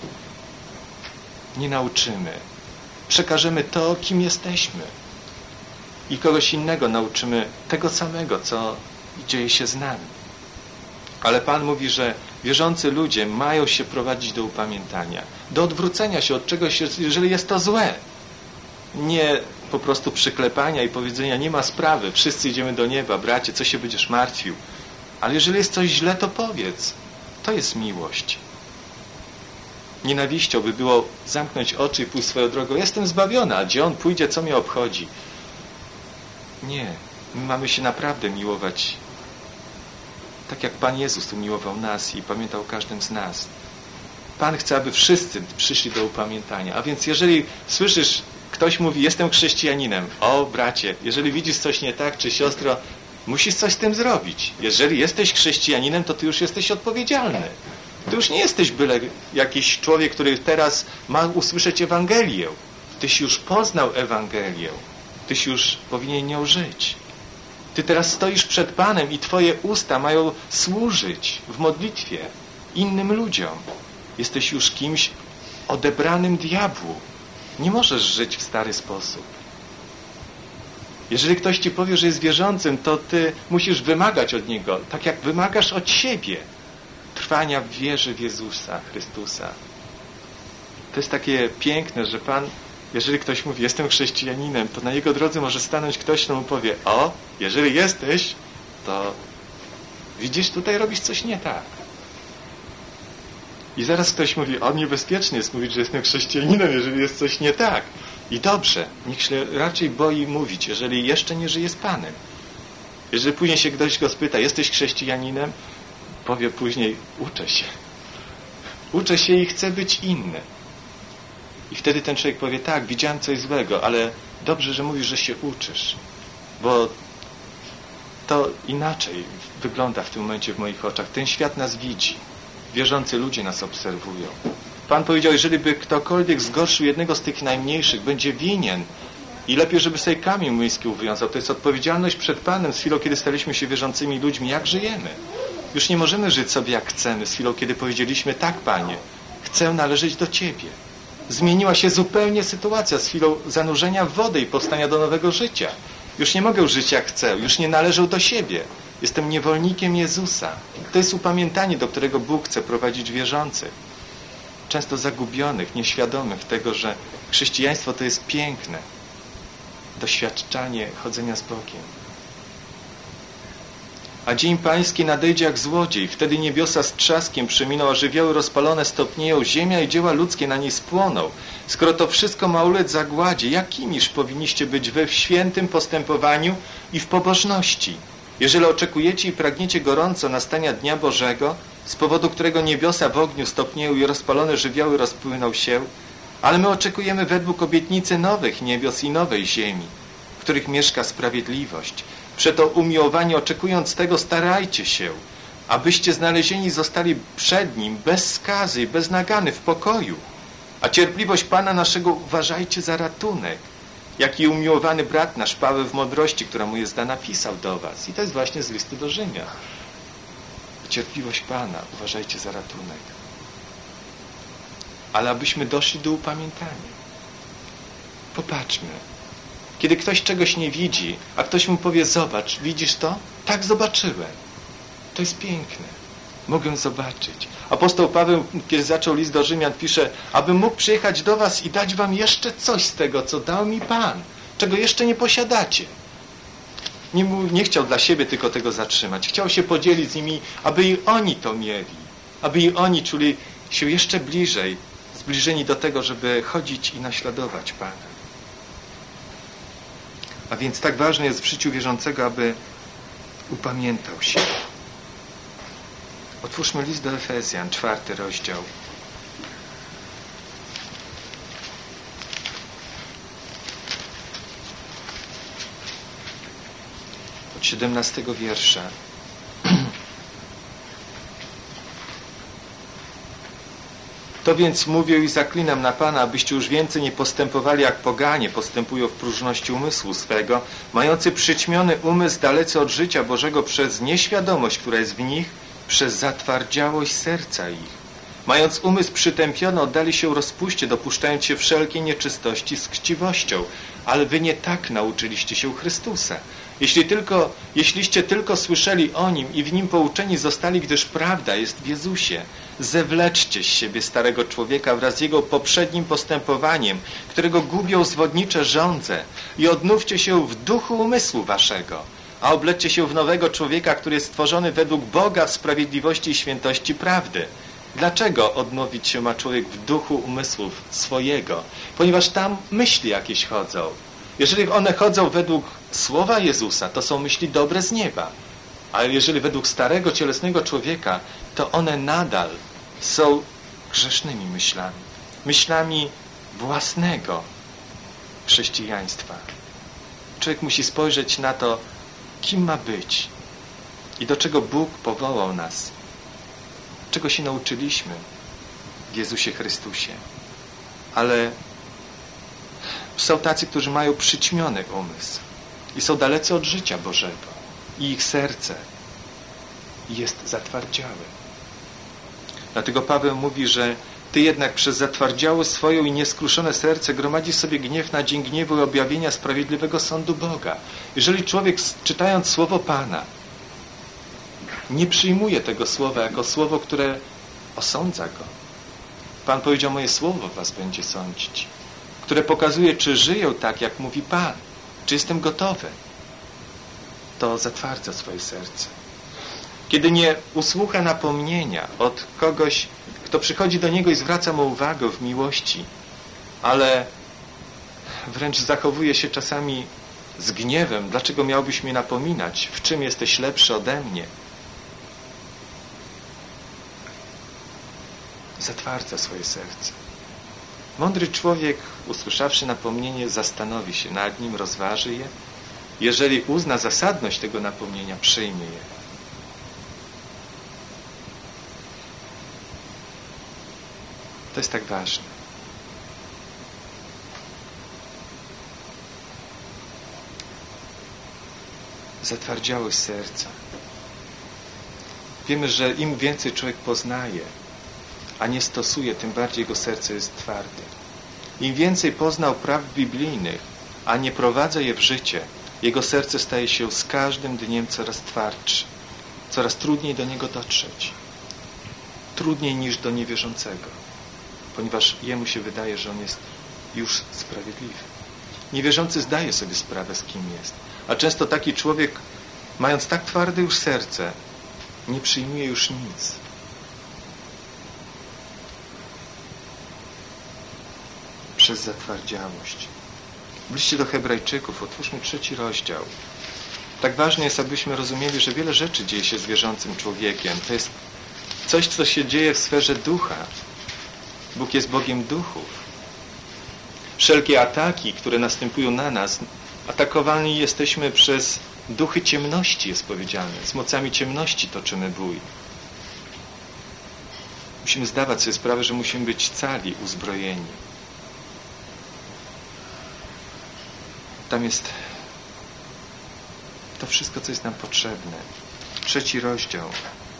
Nie nauczymy. Przekażemy to, kim jesteśmy. I kogoś innego nauczymy tego samego, co dzieje się z nami. Ale Pan mówi, że wierzący ludzie mają się prowadzić do upamiętania, do odwrócenia się od czegoś, jeżeli jest to złe. Nie po prostu przyklepania i powiedzenia, nie ma sprawy, wszyscy idziemy do nieba, bracie, co się będziesz martwił. Ale jeżeli jest coś źle, to powiedz. To jest miłość. Nienawiścią by było zamknąć oczy i pójść swoją drogą. Jestem zbawiona, a gdzie on pójdzie, co mnie obchodzi? Nie. My mamy się naprawdę miłować. Tak jak Pan Jezus umiłował nas i pamiętał o każdym z nas. Pan chce, aby wszyscy przyszli do upamiętania. A więc jeżeli słyszysz, ktoś mówi, jestem chrześcijaninem. O, bracie, jeżeli widzisz coś nie tak, czy siostro, musisz coś z tym zrobić. Jeżeli jesteś chrześcijaninem, to ty już jesteś odpowiedzialny. Ty już nie jesteś byle jakiś człowiek, który teraz ma usłyszeć Ewangelię. Tyś już poznał Ewangelię. Tyś już powinien nią żyć. Ty teraz stoisz przed Panem i twoje usta mają służyć w modlitwie innym ludziom. Jesteś już kimś odebranym diabłu. Nie możesz żyć w stary sposób. Jeżeli ktoś ci powie, że jest wierzącym, to ty musisz wymagać od niego, tak jak wymagasz od siebie, trwania w wierze w Jezusa Chrystusa. To jest takie piękne, że Pan, jeżeli ktoś mówi, jestem chrześcijaninem, to na jego drodze może stanąć ktoś, kto mu powie, o, jeżeli jesteś, to widzisz, tutaj robisz coś nie tak. I zaraz ktoś mówi, o, niebezpiecznie jest mówić, że jestem chrześcijaninem, jeżeli jest coś nie tak. I dobrze, niech się raczej boi mówić, jeżeli jeszcze nie żyje z Panem. Jeżeli później się ktoś go spyta, jesteś chrześcijaninem? Powie później, uczę się. Uczę się i chcę być inny. I wtedy ten człowiek powie, tak, widziałem coś złego, ale dobrze, że mówisz, że się uczysz. Bo to inaczej wygląda w tym momencie w moich oczach. Ten świat nas widzi. Wierzący ludzie nas obserwują. Pan powiedział, jeżeli by ktokolwiek zgorszył jednego z tych najmniejszych, będzie winien. I lepiej, żeby sobie kamień młyński uwiązał. To jest odpowiedzialność przed Panem z chwilą, kiedy staliśmy się wierzącymi ludźmi. Jak żyjemy? Już nie możemy żyć sobie jak chcemy z chwilą, kiedy powiedzieliśmy, tak, Panie, chcę należeć do Ciebie. Zmieniła się zupełnie sytuacja z chwilą zanurzenia w wodę i powstania do nowego życia. Już nie mogę żyć jak chcę, już nie należę do siebie. Jestem niewolnikiem Jezusa. To jest upamiętanie, do którego Bóg chce prowadzić wierzących. Często zagubionych, nieświadomych tego, że chrześcijaństwo to jest piękne. Doświadczanie chodzenia z Bogiem. A dzień pański nadejdzie jak złodziej. Wtedy niebiosa z trzaskiem przeminą, a żywioły rozpalone stopnieją. Ziemia i dzieła ludzkie na niej spłoną. Skoro to wszystko ma ulec zagładzie, jakimiż powinniście być wy w świętym postępowaniu i w pobożności? Jeżeli oczekujecie i pragniecie gorąco nastania Dnia Bożego, z powodu którego niebiosa w ogniu stopnieją i rozpalone żywioły rozpłyną się, ale my oczekujemy według obietnicy nowych niebios i nowej ziemi, w których mieszka sprawiedliwość. Przeto umiłowani, oczekując tego, starajcie się, abyście znalezieni zostali przed Nim bez skazy i bez nagany w pokoju. A cierpliwość Pana naszego uważajcie za ratunek, jaki umiłowany brat nasz Paweł w mądrości, która mu jest dana, pisał do was. I to jest właśnie z listu do Rzymian. Cierpliwość Pana uważajcie za ratunek. Ale abyśmy doszli do upamiętania. Popatrzmy. Kiedy ktoś czegoś nie widzi, a ktoś mu powie, zobacz, widzisz to? Tak, zobaczyłem. To jest piękne. Mogę zobaczyć. Apostoł Paweł, kiedy zaczął list do Rzymian, pisze, abym mógł przyjechać do was i dać wam jeszcze coś z tego, co dał mi Pan, czego jeszcze nie posiadacie. Nie chciał dla siebie tylko tego zatrzymać. Chciał się podzielić z nimi, aby i oni to mieli. Aby i oni czuli się jeszcze bliżej, zbliżeni do tego, żeby chodzić i naśladować Pana. A więc tak ważne jest w życiu wierzącego, aby upamiętał się. Otwórzmy list do Efezjan, 4 rozdział. Od 17 wiersza. To więc mówię i zaklinam na Pana, abyście już więcej nie postępowali jak poganie postępują w próżności umysłu swego, mający przyćmiony umysł dalece od życia Bożego przez nieświadomość, która jest w nich, przez zatwardziałość serca ich. Mając umysł przytępiony, oddali się rozpuście, dopuszczając się wszelkiej nieczystości z chciwością. Ale wy nie tak nauczyliście się Chrystusa. Jeśliście tylko słyszeli o Nim i w Nim pouczeni zostali, gdyż prawda jest w Jezusie, zewleczcie z siebie starego człowieka wraz z jego poprzednim postępowaniem, którego gubią zwodnicze żądze, i odnówcie się w duchu umysłu waszego, a obleczcie się w nowego człowieka, który jest stworzony według Boga w sprawiedliwości i świętości prawdy. Dlaczego odnowić się ma człowiek w duchu umysłów swojego? Ponieważ tam myśli jakieś chodzą. Jeżeli one chodzą według słowa Jezusa, to są myśli dobre z nieba. Ale jeżeli według starego, cielesnego człowieka, to one nadal są grzesznymi myślami. Myślami własnego chrześcijaństwa. Człowiek musi spojrzeć na to, kim ma być i do czego Bóg powołał nas. Czego się nauczyliśmy w Jezusie Chrystusie. Ale są tacy, którzy mają przyćmiony umysł i są dalece od życia Bożego. I ich serce jest zatwardziałe. Dlatego Paweł mówi, że ty jednak przez zatwardziałe swoją i nieskruszone serce gromadzisz sobie gniew na dzień gniewu i objawienia sprawiedliwego sądu Boga. Jeżeli człowiek, czytając słowo Pana, nie przyjmuje tego słowa jako słowo, które osądza go, Pan powiedział, moje słowo was będzie sądzić, które pokazuje, czy żyją tak, jak mówi Pan, czy jestem gotowy. To zatwardza swoje serce. Kiedy nie usłucha napomnienia od kogoś, kto przychodzi do niego i zwraca mu uwagę w miłości, ale wręcz zachowuje się czasami z gniewem, dlaczego miałbyś mnie napominać, w czym jesteś lepszy ode mnie. Zatwardza swoje serce. Mądry człowiek, usłyszawszy napomnienie, zastanowi się nad nim, rozważy je. Jeżeli uzna zasadność tego napomnienia, przyjmie je. To jest tak ważne. Zatwardziałość serca. Wiemy, że im więcej człowiek poznaje, a nie stosuje, tym bardziej jego serce jest twarde. Im więcej poznał praw biblijnych, a nie prowadza je w życie, jego serce staje się z każdym dniem coraz twardsze. Coraz trudniej do niego dotrzeć. Trudniej niż do niewierzącego. Ponieważ jemu się wydaje, że on jest już sprawiedliwy. Niewierzący zdaje sobie sprawę, z kim jest. A często taki człowiek, mając tak twarde już serce, nie przyjmuje już nic. Przez zatwardziałość. W liście do Hebrajczyków, otwórzmy 3 rozdział. Tak ważne jest, abyśmy rozumieli, że wiele rzeczy dzieje się z wierzącym człowiekiem. To jest coś, co się dzieje w sferze ducha. Bóg jest Bogiem duchów. Wszelkie ataki, które następują na nas, atakowani jesteśmy przez duchy ciemności, jest powiedziane. Z mocami ciemności toczymy bój. Musimy zdawać sobie sprawę, że musimy być cali, uzbrojeni. Tam jest to wszystko, co jest nam potrzebne. 3 rozdział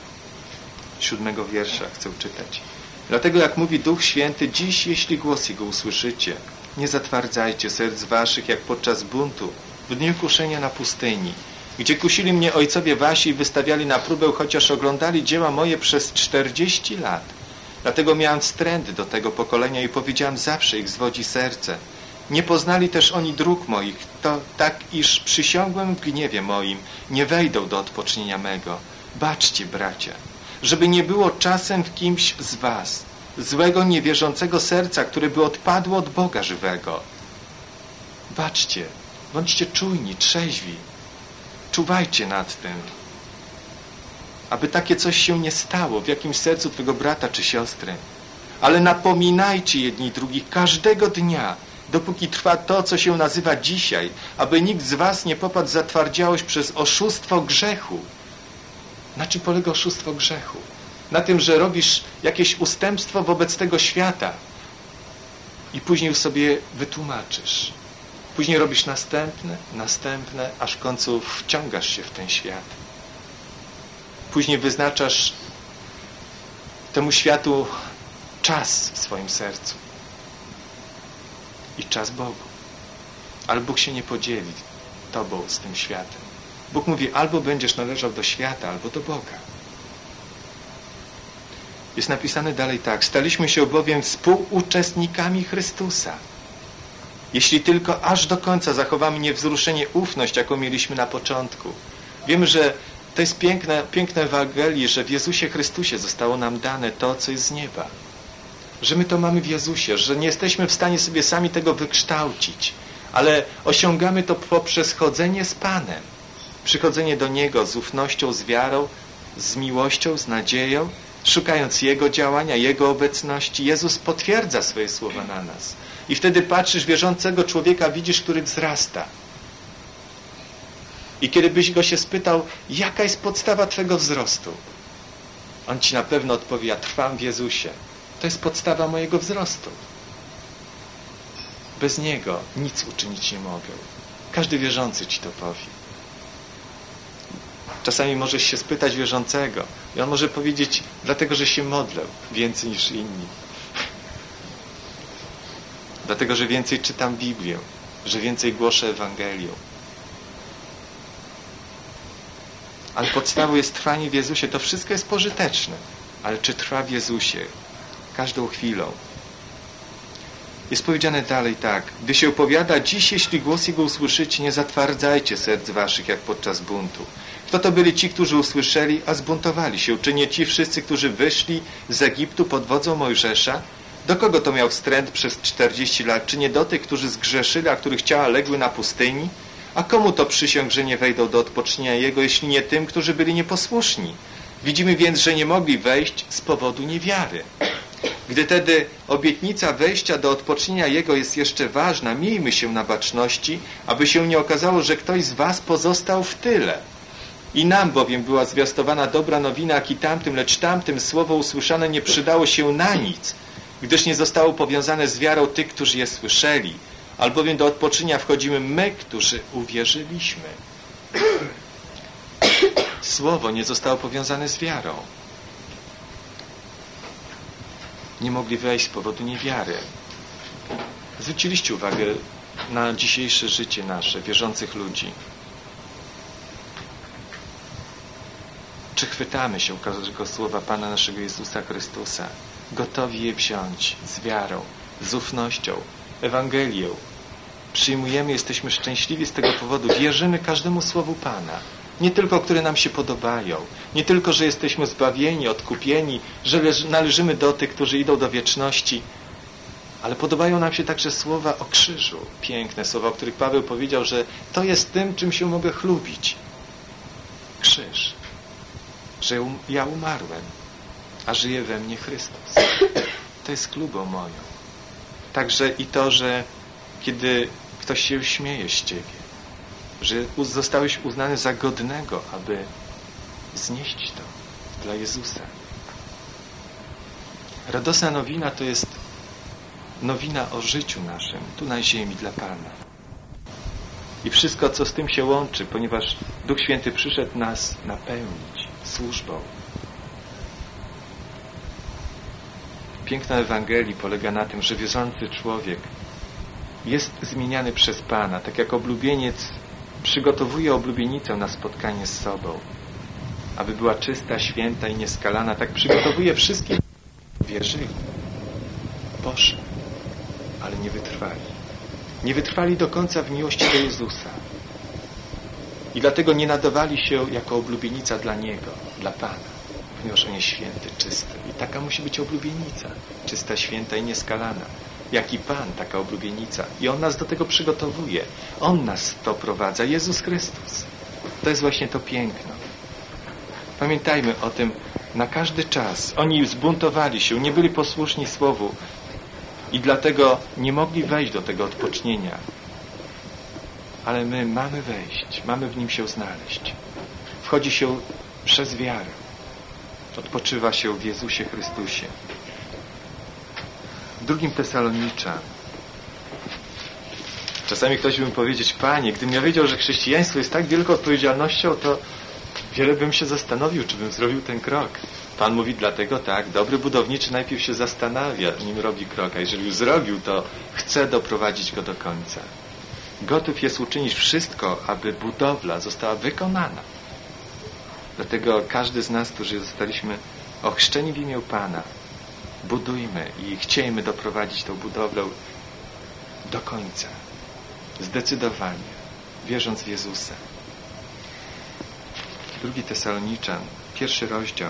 7 wiersza chcę czytać. Dlatego jak mówi Duch Święty, dziś jeśli głos Jego usłyszycie, nie zatwardzajcie serc waszych jak podczas buntu w dniu kuszenia na pustyni, gdzie kusili mnie ojcowie wasi i wystawiali na próbę, chociaż oglądali dzieła moje przez 40 lat. Dlatego miałem wstręt do tego pokolenia i powiedziałem, zawsze ich zwodzi serce. Nie poznali też oni dróg moich, to tak, iż przysiągłem w gniewie moim, nie wejdą do odpocznienia mego. Baczcie, bracia, żeby nie było czasem w kimś z was złego, niewierzącego serca, które by odpadło od Boga żywego. Baczcie, bądźcie czujni, trzeźwi, czuwajcie nad tym, aby takie coś się nie stało w jakimś sercu twego brata czy siostry. Ale napominajcie jedni drugich każdego dnia, dopóki trwa to, co się nazywa dzisiaj, aby nikt z was nie popadł w zatwardziałość przez oszustwo grzechu. Na czym polega oszustwo grzechu? Na tym, że robisz jakieś ustępstwo wobec tego świata i później sobie wytłumaczysz. Później robisz następne, aż w końcu wciągasz się w ten świat. Później wyznaczasz temu światu czas w swoim sercu. I czas Bogu. Ale Bóg się nie podzieli tobą z tym światem. Bóg mówi, albo będziesz należał do świata, albo do Boga. Jest napisane dalej tak. Staliśmy się bowiem współuczestnikami Chrystusa. Jeśli tylko aż do końca zachowamy niewzruszenie ufność, jaką mieliśmy na początku. Wiemy, że to jest piękne Ewangelii, że w Jezusie Chrystusie zostało nam dane to, co jest z nieba. Że my to mamy w Jezusie, że nie jesteśmy w stanie sobie sami tego wykształcić, ale osiągamy to poprzez chodzenie z Panem. Przychodzenie do Niego z ufnością, z wiarą, z miłością, z nadzieją, szukając Jego działania, Jego obecności. Jezus potwierdza swoje słowa na nas. I wtedy patrzysz wierzącego człowieka, widzisz, który wzrasta. I kiedy byś go się spytał, jaka jest podstawa twego wzrostu? On ci na pewno odpowie, ja trwam w Jezusie. To jest podstawa mojego wzrostu. Bez Niego nic uczynić nie mogę. Każdy wierzący ci to powie. Czasami możesz się spytać wierzącego i on może powiedzieć, dlatego, że się modlę więcej niż inni. Dlatego, że więcej czytam Biblię, że więcej głoszę Ewangelię. Ale podstawą jest trwanie w Jezusie. To wszystko jest pożyteczne. Ale czy trwa w Jezusie? każdą chwilą. Jest powiedziane dalej tak: gdy się opowiada dziś, jeśli głos Jego usłyszycie, nie zatwardzajcie serc waszych, jak podczas buntu. Kto to byli ci, którzy usłyszeli, a zbuntowali się? Czy nie ci wszyscy, którzy wyszli z Egiptu pod wodzą Mojżesza? Do kogo to miał wstręt przez 40 lat? Czy nie do tych, którzy zgrzeszyli, a których ciała legły na pustyni? A komu to przysiąg, że nie wejdą do odpocznienia Jego, jeśli nie tym, którzy byli nieposłuszni? Widzimy więc, że nie mogli wejść z powodu niewiary. Gdy tedy obietnica wejścia do odpocznienia Jego jest jeszcze ważna, miejmy się na baczności, aby się nie okazało, że ktoś z was pozostał w tyle. I nam bowiem była zwiastowana dobra nowina, jak i tamtym, lecz tamtym słowo usłyszane nie przydało się na nic, gdyż nie zostało powiązane z wiarą tych, którzy je słyszeli, albowiem do odpocznienia wchodzimy my, którzy uwierzyliśmy. Słowo nie zostało powiązane z wiarą. Nie mogli wejść z powodu niewiary. Zwróciliście uwagę na dzisiejsze życie nasze, wierzących ludzi. Czy chwytamy się każdego słowa Pana naszego Jezusa Chrystusa, gotowi je wziąć z wiarą, z ufnością, Ewangelią? Przyjmujemy, jesteśmy szczęśliwi z tego powodu, wierzymy każdemu słowu Pana. Nie tylko, które nam się podobają, nie tylko, że jesteśmy zbawieni, odkupieni, że należymy do tych, którzy idą do wieczności, ale podobają nam się także słowa o krzyżu, piękne słowa, o których Paweł powiedział, że to jest tym, czym się mogę chlubić. Krzyż. Że ja umarłem, a żyje we mnie Chrystus. To jest chlubą moją. Także i to, że kiedy ktoś się śmieje z Ciebie, że zostałeś uznany za godnego, aby znieść to dla Jezusa. Radosna nowina to jest nowina o życiu naszym, tu na ziemi dla Pana. I wszystko, co z tym się łączy, ponieważ Duch Święty przyszedł nas napełnić służbą. Piękno Ewangelii polega na tym, że wierzący człowiek jest zmieniany przez Pana, tak jak oblubieniec przygotowuje oblubienicę na spotkanie z sobą, aby była czysta, święta i nieskalana, tak przygotowuje wszystkich, wierzyli, poszli, ale nie wytrwali. Nie wytrwali do końca w miłości do Jezusa. I dlatego nie nadawali się jako oblubienica dla Niego, dla Pana, ponieważ On jest święty, czysty. I taka musi być oblubienica, czysta, święta i nieskalana. Jak i Pan, taka oblubienica. I On nas do tego przygotowuje. On nas w to prowadza, Jezus Chrystus. To jest właśnie to piękno. Pamiętajmy o tym na każdy czas. Oni zbuntowali się, nie byli posłuszni Słowu i dlatego nie mogli wejść do tego odpocznienia. Ale my mamy wejść, mamy w Nim się znaleźć. Wchodzi się przez wiarę. Odpoczywa się w Jezusie Chrystusie. W 2 Tesaloniczan. Czasami ktoś by mi powiedzieć: Panie, gdybym ja wiedział, że chrześcijaństwo jest tak wielką odpowiedzialnością, to wiele bym się zastanowił, czy bym zrobił ten krok. Pan mówi dlatego tak, dobry budowniczy najpierw się zastanawia, nim robi krok, a jeżeli już zrobił, to chce doprowadzić go do końca. Gotów jest uczynić wszystko, aby budowla została wykonana. Dlatego każdy z nas, którzy zostaliśmy ochrzczeni w imię Pana, budujmy i chciejmy doprowadzić tę budowlę do końca. Zdecydowanie, wierząc w Jezusa. 2 Tesaloniczan, 1 rozdział,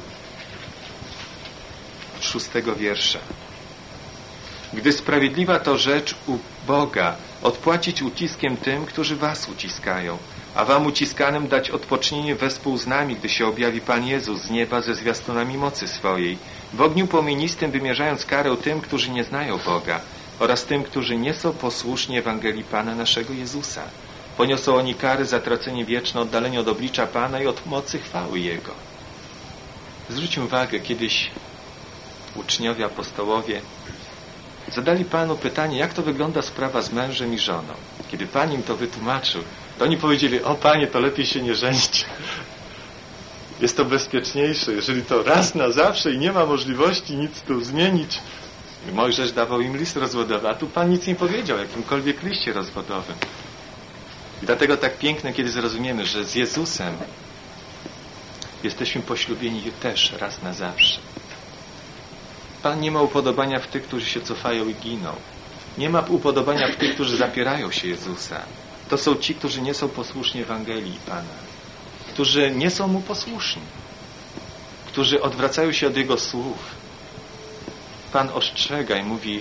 od 6 wiersza. Gdy sprawiedliwa to rzecz u Boga odpłacić uciskiem tym, którzy was uciskają, a wam uciskanym dać odpocznienie wespół z nami, gdy się objawi Pan Jezus z nieba ze zwiastunami mocy swojej, w ogniu płomienistym wymierzając karę tym, którzy nie znają Boga oraz tym, którzy nie są posłuszni Ewangelii Pana naszego Jezusa. Poniosą oni kary za tracenie wieczne, oddalenie od oblicza Pana i od mocy chwały Jego. Zwróćmy uwagę, kiedyś uczniowie, apostołowie zadali Panu pytanie, jak to wygląda sprawa z mężem i żoną. Kiedy Pan im to wytłumaczył, to oni powiedzieli: o Panie, to lepiej się nie żenić. Jest to bezpieczniejsze, jeżeli to raz na zawsze i nie ma możliwości nic tu zmienić. I Mojżesz dawał im list rozwodowy, a tu Pan nic nie powiedział o jakimkolwiek liście rozwodowym. I dlatego tak piękne, kiedy zrozumiemy, że z Jezusem jesteśmy poślubieni też raz na zawsze. Pan nie ma upodobania w tych, którzy się cofają i giną. Nie ma upodobania w tych, którzy zapierają się Jezusa. To są ci, którzy nie są posłuszni Ewangelii Pana. Którzy nie są Mu posłuszni. Którzy odwracają się od Jego słów. Pan ostrzega i mówi: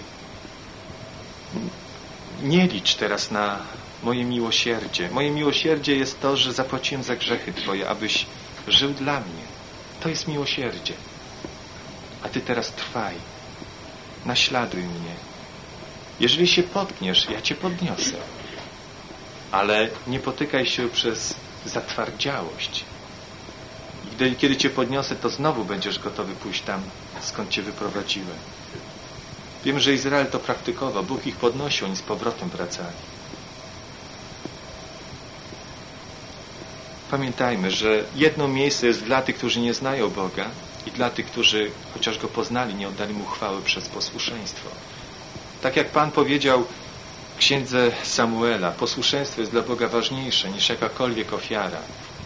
nie licz teraz na moje miłosierdzie. Moje miłosierdzie jest to, że zapłaciłem za grzechy Twoje, abyś żył dla mnie. To jest miłosierdzie. A Ty teraz trwaj. Naśladuj mnie. Jeżeli się potkniesz, ja Cię podniosę. Ale nie potykaj się przez zatwardziałość. I kiedy Cię podniosę, to znowu będziesz gotowy pójść tam, skąd Cię wyprowadziłem. Wiem, że Izrael to praktykował. Bóg ich podnosił, oni z powrotem wracali. Pamiętajmy, że jedno miejsce jest dla tych, którzy nie znają Boga i dla tych, którzy chociaż Go poznali, nie oddali Mu chwały przez posłuszeństwo. Tak jak Pan powiedział w księdze Samuela, posłuszeństwo jest dla Boga ważniejsze niż jakakolwiek ofiara.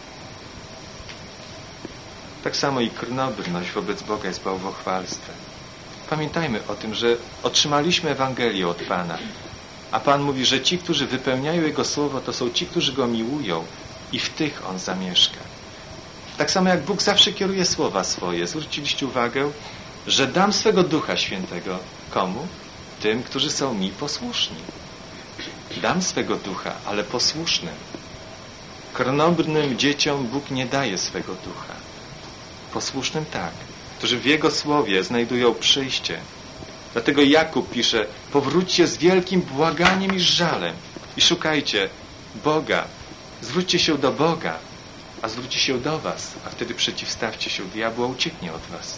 Tak samo i krnobylność wobec Boga jest bałwochwalstwem. Pamiętajmy o tym, że otrzymaliśmy Ewangelię od Pana, a Pan mówi, że ci, którzy wypełniają Jego słowo, to są ci, którzy Go miłują i w tych On zamieszka. Tak samo jak Bóg zawsze kieruje słowa swoje. Zwróciliście uwagę, że dam swego Ducha Świętego komu? Tym, którzy są mi posłuszni. Dam swego Ducha, ale posłusznym. Krnobnym dzieciom Bóg nie daje swego Ducha. Posłusznym tak, którzy w Jego słowie znajdują przyjście. Dlatego Jakub pisze: powróćcie z wielkim błaganiem i żalem i szukajcie Boga. Zwróćcie się do Boga, a zwróci się do was, a wtedy przeciwstawcie się diabłu, a ucieknie od was.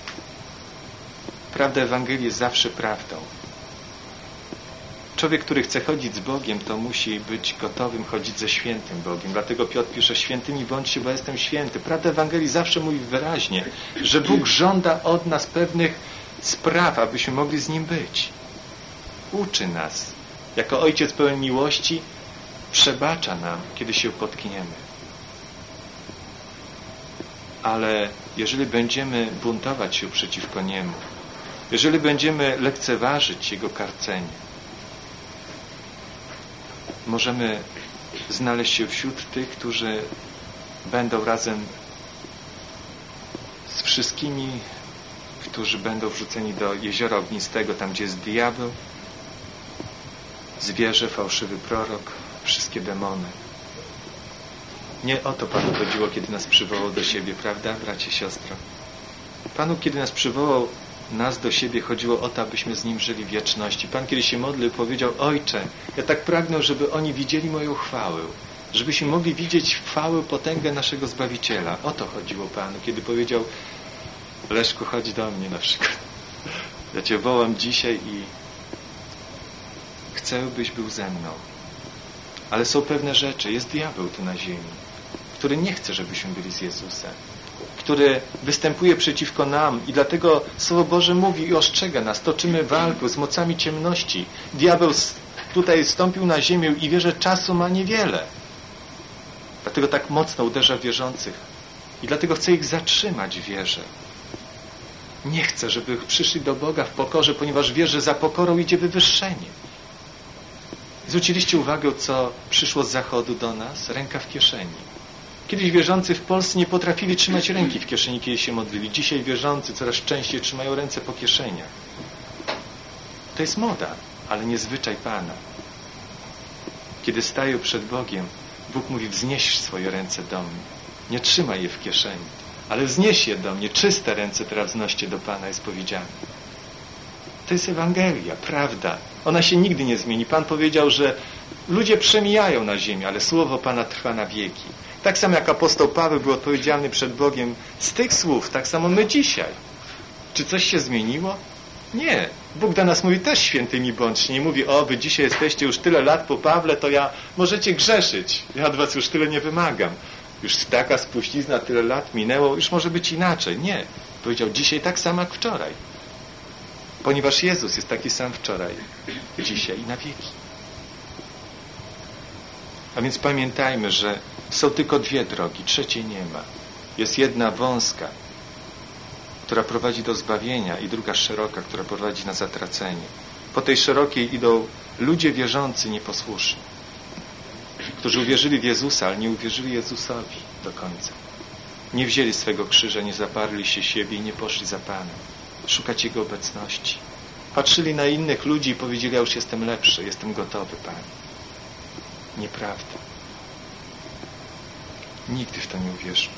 Prawda Ewangelii jest zawsze prawdą. Człowiek, który chce chodzić z Bogiem, to musi być gotowym chodzić ze świętym Bogiem. Dlatego Piotr pisze: świętymi bądźcie, bo jestem święty. Prawda Ewangelii zawsze mówi wyraźnie, że Bóg żąda od nas pewnych spraw, abyśmy mogli z Nim być. Uczy nas. Jako Ojciec pełen miłości przebacza nam, kiedy się potkniemy. Ale jeżeli będziemy buntować się przeciwko Niemu, jeżeli będziemy lekceważyć Jego karcenie, możemy znaleźć się wśród tych, którzy będą razem z wszystkimi, którzy będą wrzuceni do jeziora ognistego, tam gdzie jest diabeł, zwierzę, fałszywy prorok, wszystkie demony. Nie o to Panu chodziło, kiedy nas przywołał do siebie, prawda, bracie, siostro? Panu, kiedy nas przywołał do siebie, chodziło o to, abyśmy z Nim żyli w wieczności. Pan, kiedy się modlił, powiedział: Ojcze, ja tak pragnę, żeby oni widzieli moją chwałę, żebyśmy mogli widzieć chwałę, potęgę naszego Zbawiciela. O to chodziło Panu, kiedy powiedział: Leszku, chodź do mnie na przykład. Ja Cię wołam dzisiaj i chcę, byś był ze mną. Ale są pewne rzeczy. Jest diabeł tu na ziemi, który nie chce, żebyśmy byli z Jezusem, który występuje przeciwko nam i dlatego Słowo Boże mówi i ostrzega nas. Toczymy walkę z mocami ciemności. Diabeł tutaj stąpił na ziemię i wie, że czasu ma niewiele. Dlatego tak mocno uderza w wierzących i dlatego chce ich zatrzymać w wierze. Nie chce, żeby przyszli do Boga w pokorze, ponieważ wie, że za pokorą idzie wywyższenie. Zwróciliście uwagę, co przyszło z zachodu do nas? Ręka w kieszeni. Kiedyś wierzący w Polsce nie potrafili trzymać ręki w kieszeni, kiedy się modlili. Dzisiaj wierzący coraz częściej trzymają ręce po kieszeniach. To jest moda, ale nie zwyczaj Pana. Kiedy stają przed Bogiem, Bóg mówi: wznieś swoje ręce do mnie. Nie trzymaj je w kieszeni, ale wznieś je do mnie. Czyste ręce teraz wznoście do Pana, jest powiedziane. To jest Ewangelia, prawda. Ona się nigdy nie zmieni. Pan powiedział, że ludzie przemijają na ziemi, ale słowo Pana trwa na wieki. Tak samo jak apostoł Paweł był odpowiedzialny przed Bogiem z tych słów, tak samo my dzisiaj. Czy coś się zmieniło? Nie. Bóg do nas mówi też: świętymi bądźcie. Nie mówi: o, wy dzisiaj jesteście już tyle lat po Pawle, to możecie grzeszyć. Ja od was już tyle nie wymagam. Już taka spuścizna, tyle lat minęło, już może być inaczej. Nie. Powiedział: dzisiaj tak samo jak wczoraj. Ponieważ Jezus jest taki sam wczoraj, dzisiaj i na wieki. A więc pamiętajmy, że są tylko dwie drogi, trzeciej nie ma. Jest jedna wąska, która prowadzi do zbawienia, i druga szeroka, która prowadzi na zatracenie. Po tej szerokiej idą ludzie wierzący, nieposłuszni, którzy uwierzyli w Jezusa, ale nie uwierzyli Jezusowi do końca. Nie wzięli swego krzyża, nie zaparli się siebie i nie poszli za Panem. Szukać Jego obecności. Patrzyli na innych ludzi i powiedzieli: ja już jestem lepszy, jestem gotowy, Panie. Nieprawda. Nigdy w to nie uwierzył.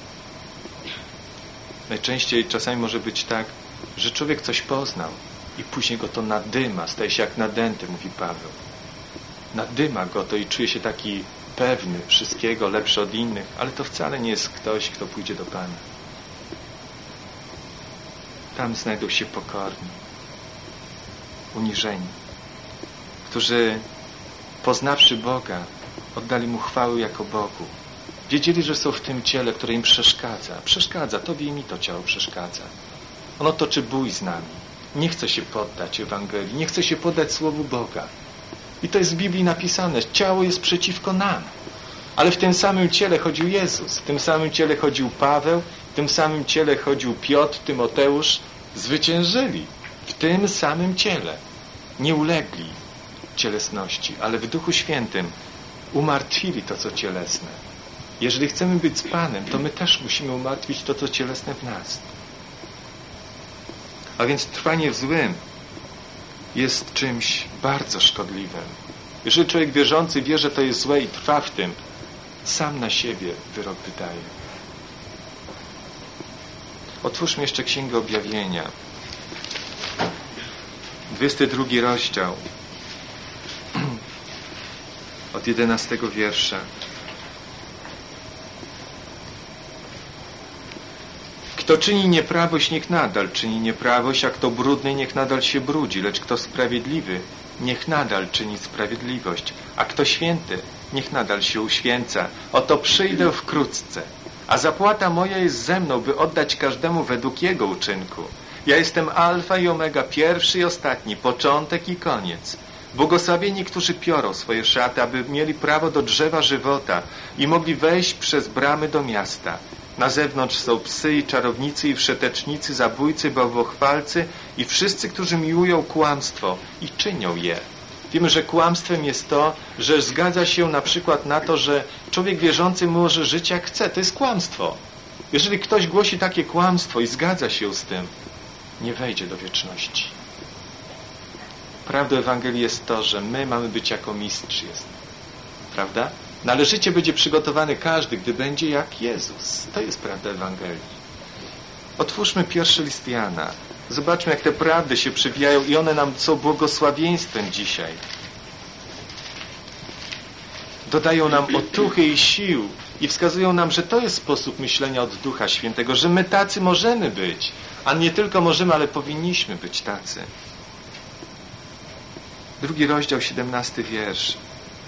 Najczęściej czasami może być tak, że człowiek coś poznał i później go to nadyma, staje się jak nadęty, mówi Paweł. Nadyma go to i czuje się taki pewny wszystkiego, lepszy od innych, ale to wcale nie jest ktoś, kto pójdzie do Pana. Tam znajdą się pokorni, uniżeni, którzy poznawszy Boga, oddali Mu chwałę jako Bogu. Wiedzieli, że są w tym ciele, które im przeszkadza. Przeszkadza, tobie i mi to ciało przeszkadza. Ono toczy bój z nami. Nie chce się poddać Ewangelii, nie chce się poddać Słowu Boga. I to jest w Biblii napisane. Ciało jest przeciwko nam. Ale w tym samym ciele chodził Jezus, w tym samym ciele chodził Paweł, w tym samym ciele chodził Piotr, Tymoteusz. Zwyciężyli w tym samym ciele. Nie ulegli cielesności, ale w Duchu Świętym umartwili to, co cielesne. Jeżeli chcemy być z Panem, to my też musimy umartwić to, co cielesne w nas. A więc trwanie w złym jest czymś bardzo szkodliwym. Jeżeli człowiek wierzący wie, że to jest złe i trwa w tym, sam na siebie wyrok wydaje. Otwórzmy jeszcze Księgę Objawienia. 22 rozdział. Od 11 wiersza. Kto czyni nieprawość, niech nadal czyni nieprawość, a kto brudny, niech nadal się brudzi, lecz kto sprawiedliwy, niech nadal czyni sprawiedliwość, a kto święty, niech nadal się uświęca. Oto przyjdę wkrótce, a zapłata moja jest ze mną, by oddać każdemu według jego uczynku. Ja jestem Alfa i Omega, pierwszy i ostatni, początek i koniec. Błogosławieni, którzy piorą swoje szaty, aby mieli prawo do drzewa żywota i mogli wejść przez bramy do miasta. Na zewnątrz są psy i czarownicy i wszetecznicy, zabójcy, bałwochwalcy i wszyscy, którzy miłują kłamstwo i czynią je. Wiemy, że kłamstwem jest to, że zgadza się na przykład na to, że człowiek wierzący może żyć jak chce. To jest kłamstwo. Jeżeli ktoś głosi takie kłamstwo i zgadza się z tym, nie wejdzie do wieczności. Prawdą Ewangelii jest to, że my mamy być jako mistrz jest. Prawda? Należycie będzie przygotowany każdy, gdy będzie jak Jezus. To jest prawda Ewangelii. Otwórzmy pierwszy list Jana. Zobaczmy, jak te prawdy się przewijają i one nam są błogosławieństwem dzisiaj. Dodają nam otuchy i sił i wskazują nam, że to jest sposób myślenia od Ducha Świętego, że my tacy możemy być, a nie tylko możemy, ale powinniśmy być tacy. 2 rozdział, 17 wiersz.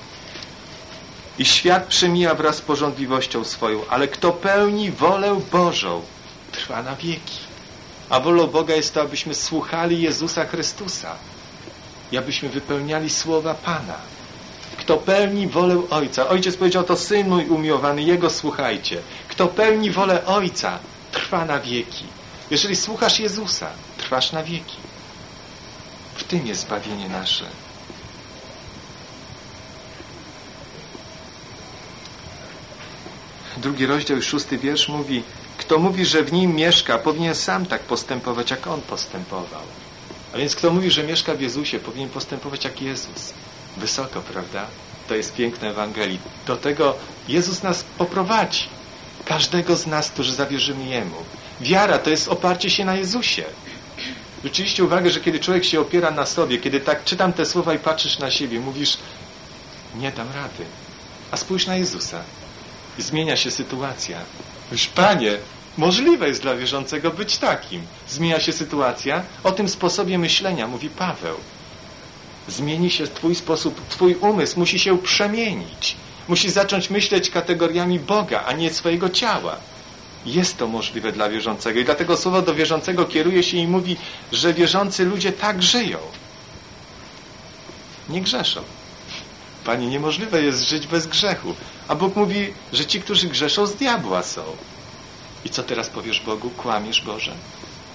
I świat przemija wraz z pożądliwością swoją, ale kto pełni wolę Bożą, trwa na wieki. A wolą Boga jest to, abyśmy słuchali Jezusa Chrystusa i abyśmy wypełniali słowa Pana. Kto pełni wolę Ojca. Ojciec powiedział: to Syn mój umiłowany, Jego słuchajcie. Kto pełni wolę Ojca, trwa na wieki. Jeżeli słuchasz Jezusa, trwasz na wieki. W tym jest zbawienie nasze. Drugi rozdział, 6 wiersz mówi: kto mówi, że w nim mieszka, powinien sam tak postępować, jak On postępował. A więc kto mówi, że mieszka w Jezusie, powinien postępować jak Jezus. Wysoko, prawda? To jest piękne Ewangelii. Do tego Jezus nas poprowadzi. Każdego z nas, którzy zawierzymy Jemu. Wiara to jest oparcie się na Jezusie. Zwróciliście uwagę, że kiedy człowiek się opiera na sobie, kiedy tak czytam te słowa i patrzysz na siebie, mówisz: nie dam rady. A spójrz na Jezusa. I zmienia się sytuacja. Już Panie, możliwe jest dla wierzącego być takim. Zmienia się sytuacja. O tym sposobie myślenia mówi Paweł. Zmieni się twój sposób, twój umysł musi się przemienić. Musi zacząć myśleć kategoriami Boga, a nie swojego ciała. Jest to możliwe dla wierzącego i dlatego słowo do wierzącego kieruje się i mówi, że wierzący ludzie tak żyją. Nie grzeszą. Panie, niemożliwe jest żyć bez grzechu. A Bóg mówi, że ci, którzy grzeszą, z diabła są. I co teraz powiesz Bogu? Kłamiesz, Boże?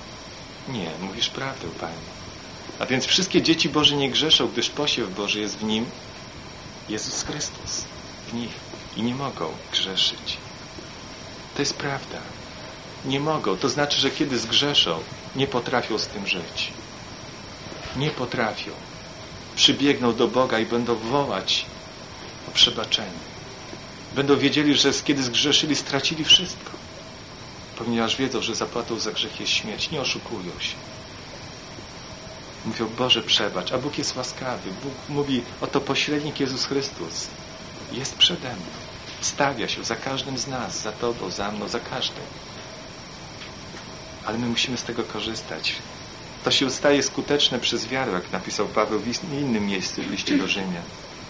Nie, mówisz prawdę, Panie. A więc wszystkie dzieci Boże nie grzeszą, gdyż posiew Boży jest w nim Jezus Chrystus. W nich. I nie mogą grzeszyć. To jest prawda. Nie mogą. To znaczy, że kiedy zgrzeszą, nie potrafią z tym żyć. Nie potrafią. Przybiegną do Boga i będą wołać o przebaczenie. Będą wiedzieli, że kiedy zgrzeszyli, stracili wszystko. Ponieważ wiedzą, że zapłatą za grzech jest śmierć. Nie oszukują się. Mówią, Boże, przebacz. A Bóg jest łaskawy. Bóg mówi, oto pośrednik Jezus Chrystus jest przede mną. Stawia się za każdym z nas, za Tobą, za mną, za każdym. Ale my musimy z tego korzystać. To się staje skuteczne przez wiarę, jak napisał Paweł w innym miejscu w liście do Rzymian.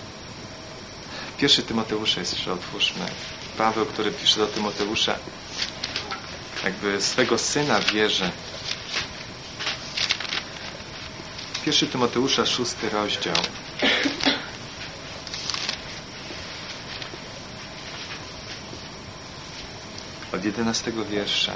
1 Tymoteusza jeszcze otwórzmy. Paweł, który pisze do Tymoteusza jakby swego syna w wierze. 1 Tymoteusza, 6 rozdział. Od 11 wiersza.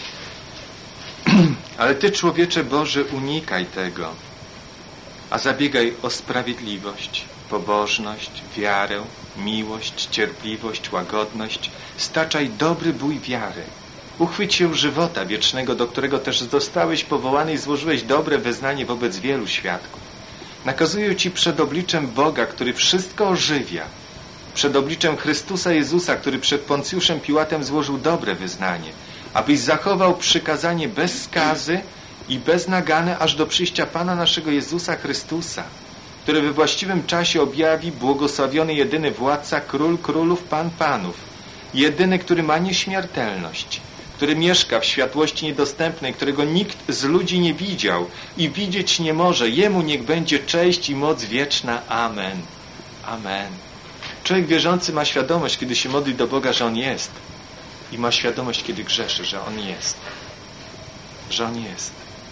Ale Ty, człowiecze Boży, unikaj tego, a zabiegaj o sprawiedliwość, pobożność, wiarę, miłość, cierpliwość, łagodność. Staczaj dobry bój wiary. Uchwyć się żywota wiecznego, do którego też zostałeś powołany i złożyłeś dobre wyznanie wobec wielu świadków. Nakazuję Ci przed obliczem Boga, który wszystko ożywia, przed obliczem Chrystusa Jezusa, który przed Poncjuszem Piłatem złożył dobre wyznanie, abyś zachował przykazanie bez skazy i beznagane aż do przyjścia Pana naszego Jezusa Chrystusa, który we właściwym czasie objawi błogosławiony jedyny władca, król królów, Pan panów, jedyny, który ma nieśmiertelność, który mieszka w światłości niedostępnej, którego nikt z ludzi nie widział i widzieć nie może. Jemu niech będzie cześć i moc wieczna. Amen. Amen. Człowiek wierzący ma świadomość, kiedy się modli do Boga, że On jest. I ma świadomość, kiedy grzeszy, że On jest. Że On jest.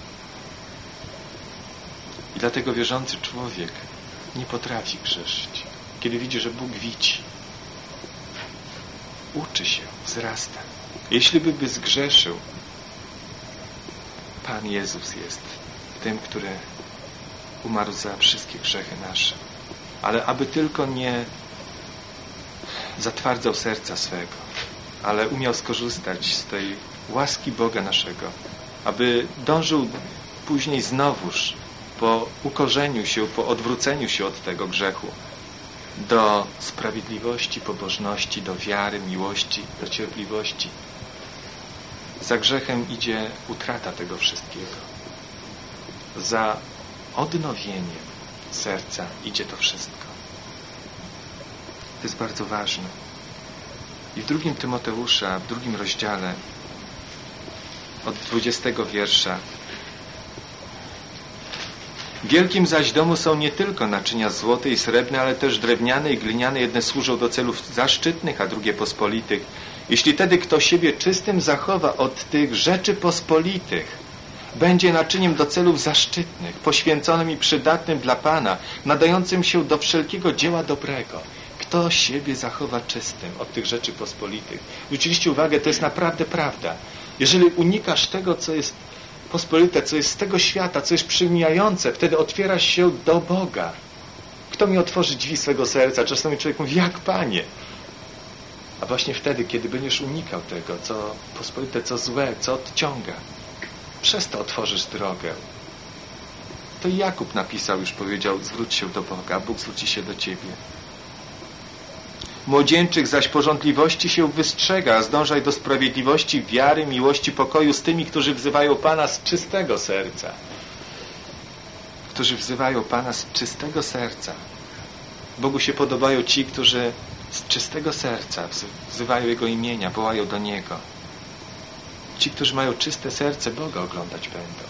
I dlatego wierzący człowiek nie potrafi grzeszyć. Kiedy widzi, że Bóg widzi, uczy się, wzrasta. Jeśli by zgrzeszył, Pan Jezus jest tym, który umarł za wszystkie grzechy nasze. Ale aby tylko nie zatwardzał serca swego, ale umiał skorzystać z tej łaski Boga naszego, aby dążył później znowuż po ukorzeniu się, po odwróceniu się od tego grzechu do sprawiedliwości, pobożności, do wiary, miłości, do cierpliwości. Za grzechem idzie utrata tego wszystkiego. Za odnowieniem serca idzie to wszystko. To jest bardzo ważne. I w 2 Tymoteusza, w 2 rozdziale, od 20 wiersza. W wielkim zaś domu są nie tylko naczynia złote i srebrne, ale też drewniane i gliniane. Jedne służą do celów zaszczytnych, a drugie pospolitych. Jeśli tedy kto siebie czystym zachowa od tych rzeczy pospolitych, będzie naczyniem do celów zaszczytnych, poświęconym i przydatnym dla Pana, nadającym się do wszelkiego dzieła dobrego. Kto siebie zachowa czystym od tych rzeczy pospolitych? Zwróciliście uwagę, to jest naprawdę prawda. Jeżeli unikasz tego, co jest pospolite, co jest z tego świata, co jest przymijające, wtedy otwierasz się do Boga. Kto mi otworzy drzwi swego serca? Czasami człowiek mówi, jak Panie? A właśnie wtedy, kiedy będziesz unikał tego, co pospolite, co złe, co odciąga, przez to otworzysz drogę. To Jakub napisał, już powiedział, zwróć się do Boga, a Bóg zwróci się do ciebie. Młodzieńczych zaś porządliwości się wystrzega, a zdążaj do sprawiedliwości, wiary, miłości, pokoju z tymi, którzy wzywają Pana z czystego serca. Którzy wzywają Pana z czystego serca. Bogu się podobają ci, którzy z czystego serca wzywają Jego imienia, wołają do Niego. Ci, którzy mają czyste serce, Boga oglądać będą.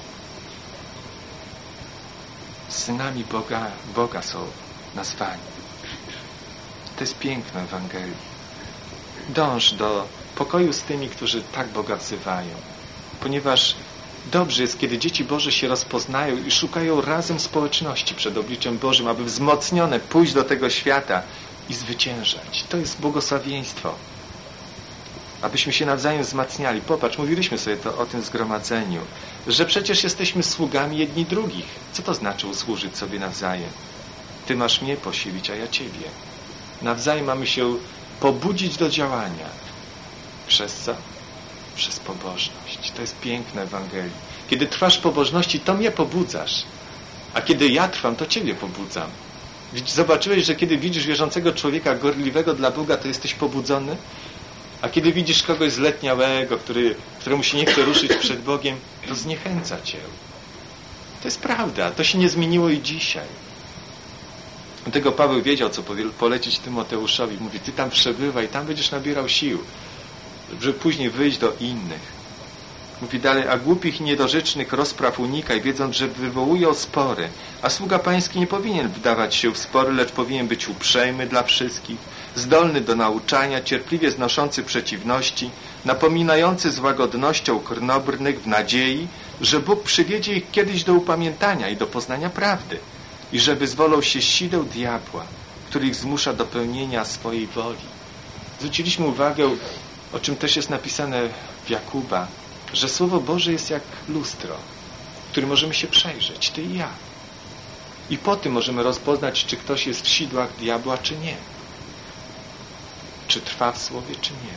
Synami Boga są nazwani. To jest piękno Ewangelii. Dąż do pokoju z tymi, którzy tak Boga wzywają. Ponieważ dobrze jest, kiedy dzieci Boże się rozpoznają i szukają razem społeczności przed obliczem Bożym, aby wzmocnione pójść do tego świata i zwyciężać. To jest błogosławieństwo. abyśmy się nawzajem wzmacniali. Popatrz, mówiliśmy sobie to o tym zgromadzeniu, że przecież jesteśmy sługami jedni drugich. Co to znaczy usłużyć sobie nawzajem? Ty masz mnie posilić, a ja Ciebie. Nawzajem mamy się pobudzić do działania. Przez co? Przez pobożność. To jest piękne Ewangelii. Kiedy trwasz pobożności, to mnie pobudzasz. A kiedy ja trwam, to Ciebie pobudzam. Zobaczyłeś, że kiedy widzisz wierzącego człowieka gorliwego dla Boga, to jesteś pobudzony? A kiedy widzisz kogoś zletniałego, któremu się nie chce ruszyć przed Bogiem, to zniechęca Cię. To jest prawda. To się nie zmieniło i dzisiaj. Dlatego Paweł wiedział, co polecić Tymoteuszowi. Mówi, ty tam przebywaj, tam będziesz nabierał sił, żeby później wyjść do innych. Mówi dalej, a głupich i niedorzecznych rozpraw unikaj, wiedząc, że wywołują spory. A sługa pański nie powinien wdawać się w spory, lecz powinien być uprzejmy dla wszystkich, zdolny do nauczania, cierpliwie znoszący przeciwności, napominający z łagodnością krnąbrnych w nadziei, że Bóg przywiedzie ich kiedyś do upamiętania i do poznania prawdy i że wyzwolą się z sideł diabła, który ich zmusza do pełnienia swojej woli. Zwróciliśmy uwagę, o czym też jest napisane w Jakuba, że Słowo Boże jest jak lustro, w którym możemy się przejrzeć, ty i ja. I po tym możemy rozpoznać, czy ktoś jest w sidłach diabła, czy nie. Czy trwa w Słowie, czy nie.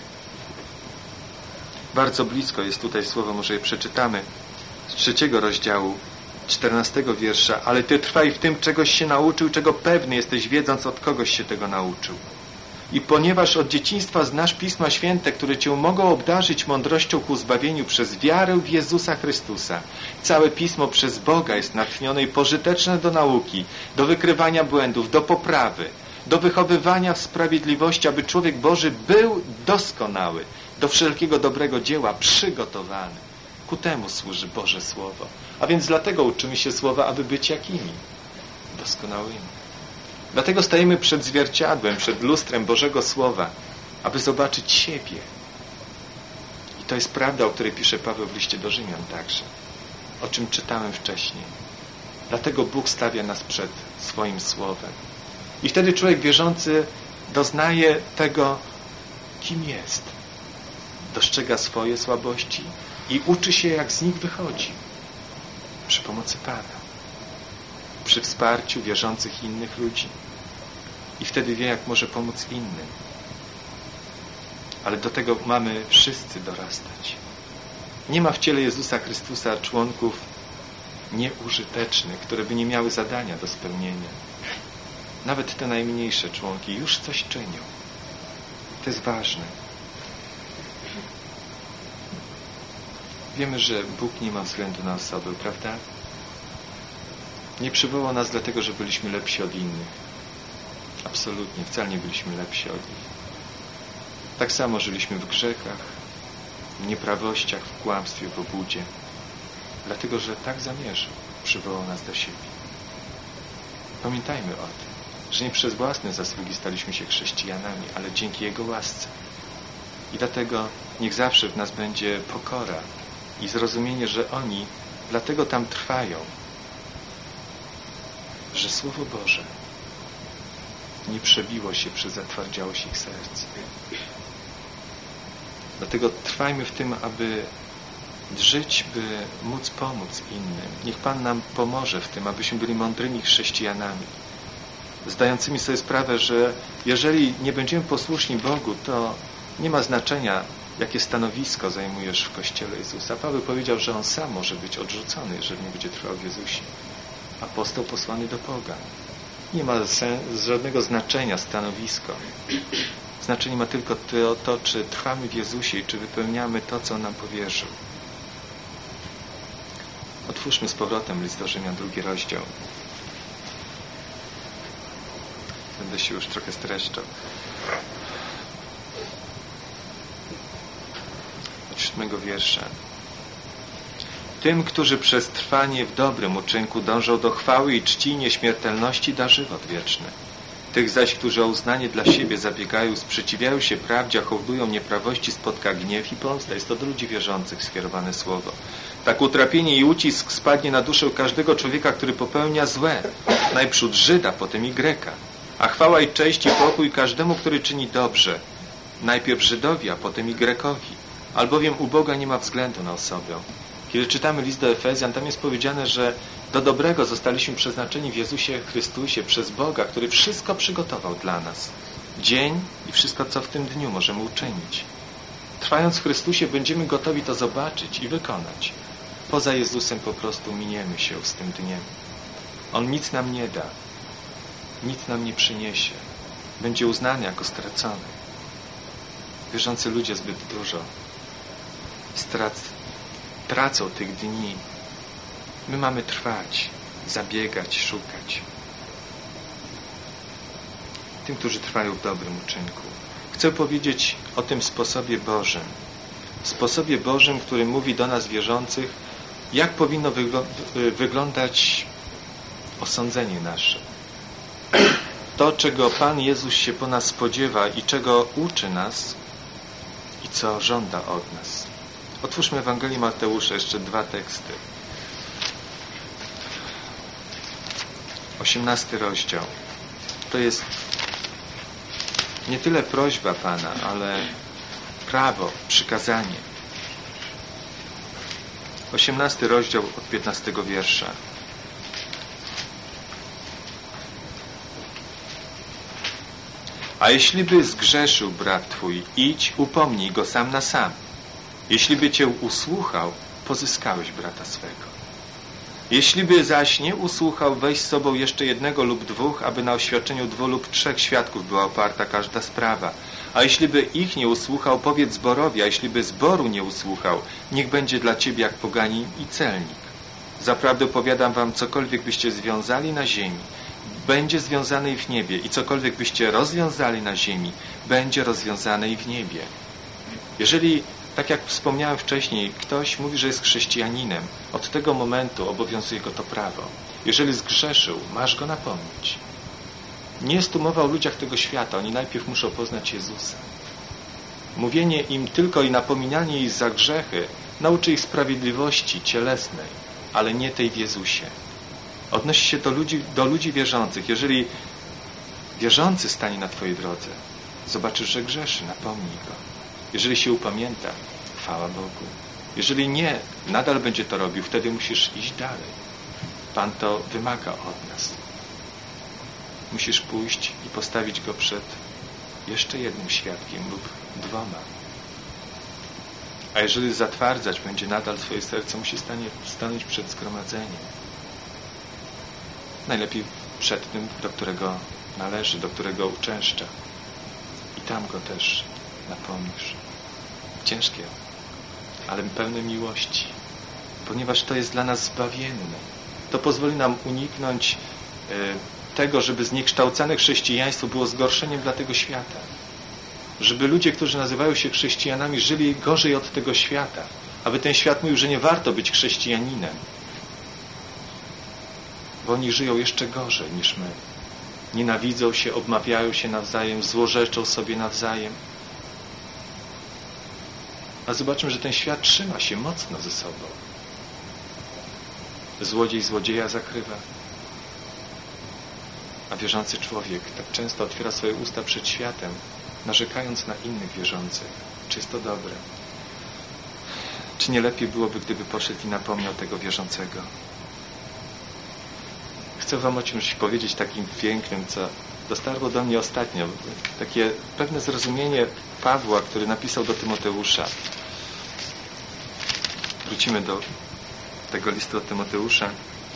Bardzo blisko jest tutaj słowo, może je przeczytamy, z 3 rozdziału, 14 wiersza. Ale ty trwaj w tym, czegoś się nauczył, czego pewny jesteś, wiedząc, od kogoś się tego nauczył. I ponieważ od dzieciństwa znasz Pisma Święte, które cię mogą obdarzyć mądrością ku zbawieniu przez wiarę w Jezusa Chrystusa. Całe Pismo przez Boga jest natchnione i pożyteczne do nauki, do wykrywania błędów, do poprawy, do wychowywania w sprawiedliwości, aby człowiek Boży był doskonały, do wszelkiego dobrego dzieła przygotowany. Ku temu służy Boże Słowo. A więc dlatego uczymy się Słowa, aby być jakimi? Doskonałymi. Dlatego stajemy przed zwierciadłem, przed lustrem Bożego Słowa, aby zobaczyć siebie. I to jest prawda, o której pisze Paweł w liście do Rzymian także, o czym czytałem wcześniej. Dlatego Bóg stawia nas przed swoim Słowem. I wtedy człowiek wierzący doznaje tego, kim jest. Dostrzega swoje słabości i uczy się, jak z nich wychodzi. Przy pomocy Pana. Przy wsparciu wierzących innych ludzi. I wtedy wie, jak może pomóc innym. Ale do tego mamy wszyscy dorastać. Nie ma w ciele Jezusa Chrystusa członków nieużytecznych, które by nie miały zadania do spełnienia. Nawet te najmniejsze członki już coś czynią. To jest ważne. Wiemy, że Bóg nie ma względu na osoby, prawda? Nie przywołał nas dlatego, że byliśmy lepsi od innych. Absolutnie, wcale nie byliśmy lepsi od nich. Tak samo żyliśmy w grzechach, w nieprawościach, w kłamstwie, w obłudzie. Dlatego, że tak zamierzył, przywołał nas do siebie. Pamiętajmy o tym, że nie przez własne zasługi staliśmy się chrześcijanami, ale dzięki Jego łasce. I dlatego niech zawsze w nas będzie pokora i zrozumienie, że oni dlatego tam trwają, że Słowo Boże nie przebiło się przez zatwardziałość ich serc. Dlatego trwajmy w tym, aby żyć, by móc pomóc innym. Niech Pan nam pomoże w tym, abyśmy byli mądrymi chrześcijanami, zdającymi sobie sprawę, że jeżeli nie będziemy posłuszni Bogu, to nie ma znaczenia, jakie stanowisko zajmujesz w Kościele Jezusa. Paweł powiedział, że on sam może być odrzucony, jeżeli nie będzie trwał w Jezusie. Apostoł posłany do pogan. Nie ma żadnego znaczenia stanowisko. Znaczenie ma tylko to, czy trwamy w Jezusie i czy wypełniamy to, co On nam powierzył. Otwórzmy z powrotem list do Rzymian, 2 rozdział. Będę się już trochę streszczał. Od 7 wiersza. Tym, którzy przez trwanie w dobrym uczynku dążą do chwały i czci nieśmiertelności, da żywot wieczny. Tych zaś, którzy o uznanie dla siebie zabiegają, sprzeciwiają się prawdzie, a hołdują nieprawości, spotka gniew i pomsta. Jest to do ludzi wierzących skierowane słowo. Tak utrapienie i ucisk spadnie na duszę każdego człowieka, który popełnia złe. Najprzód Żyda, potem i Greka. A chwała i cześć i pokój każdemu, który czyni dobrze Najpierw Żydowi, a potem i Grekowi. Albowiem u Boga nie ma względu na osobę. Kiedy czytamy list do Efezjan, tam jest powiedziane, że do dobrego zostaliśmy przeznaczeni w Jezusie Chrystusie przez Boga, który wszystko przygotował dla nas. Dzień i wszystko, co w tym dniu możemy uczynić. Trwając w Chrystusie, będziemy gotowi to zobaczyć i wykonać. Poza Jezusem po prostu miniemy się z tym dniem. On nic nam nie da. Nic nam nie przyniesie. Będzie uznany jako stracony. Wierzący ludzie zbyt dużo tracą tych dni. My mamy trwać, zabiegać, szukać. Tym, którzy trwają w dobrym uczynku. Chcę powiedzieć o tym sposobie Bożym. Sposobie Bożym, który mówi do nas wierzących, jak powinno wyglądać osądzenie nasze. To, czego Pan Jezus się po nas spodziewa i czego uczy nas i co żąda od nas. Otwórzmy Ewangelię Mateusza, jeszcze 2 teksty. 18 rozdział. To jest nie tyle prośba Pana, ale prawo, przykazanie. 18 rozdział od 15 wiersza. A jeśli by zgrzeszył brat twój, idź, upomnij go sam na sam. Jeśli by cię usłuchał, pozyskałeś brata swego. Jeśli by zaś nie usłuchał, weź z sobą jeszcze 1 lub 2, aby na oświadczeniu 2 lub 3 świadków była oparta każda sprawa. A jeśli by ich nie usłuchał, powiedz zborowi, a jeśli by zboru nie usłuchał, niech będzie dla ciebie jak poganin i celnik. Zaprawdę powiadam wam, cokolwiek byście związali na ziemi, będzie związane i w niebie, i cokolwiek byście rozwiązali na ziemi, będzie rozwiązane i w niebie. Jeżeli, tak jak wspomniałem wcześniej, ktoś mówi, że jest chrześcijaninem, od tego momentu obowiązuje go to prawo. Jeżeli zgrzeszył, masz go napomnieć. Nie jest tu mowa o ludziach tego świata, oni najpierw muszą poznać Jezusa. Mówienie im tylko i napominanie ich za grzechy nauczy ich sprawiedliwości cielesnej, ale nie tej w Jezusie. Odnosi się do ludzi wierzących. Jeżeli wierzący stanie na twojej drodze, zobaczysz, że grzeszy, napomnij go. Jeżeli się upamięta, chwała Bogu. Jeżeli nie, nadal będzie to robił, wtedy musisz iść dalej. Pan to wymaga od nas. Musisz pójść i postawić go przed jeszcze jednym świadkiem lub 2. A jeżeli zatwardzać będzie nadal twoje serce, musi stanąć przed zgromadzeniem. Najlepiej przed tym, do którego należy, do którego uczęszcza. I tam go też napomnisz. Ciężkie, ale pełne miłości, ponieważ to jest dla nas zbawienne. To pozwoli nam uniknąć tego, żeby zniekształcane chrześcijaństwo było zgorszeniem dla tego świata. Żeby ludzie, którzy nazywają się chrześcijanami, żyli gorzej od tego świata. Aby ten świat mówił, że nie warto być chrześcijaninem. Bo oni żyją jeszcze gorzej niż my. Nienawidzą się, obmawiają się nawzajem, złorzeczą sobie nawzajem. A zobaczmy, że ten świat trzyma się mocno ze sobą. Złodziej złodzieja zakrywa. A wierzący człowiek tak często otwiera swoje usta przed światem, narzekając na innych wierzących. Czy jest to dobre? Czy nie lepiej byłoby, gdyby poszedł i napomniał tego wierzącego? Chcę wam o czymś powiedzieć takim pięknym, co dotarło do mnie ostatnio. Takie pewne zrozumienie Pawła, który napisał do Tymoteusza. Wrócimy do tego listu do Tymoteusza.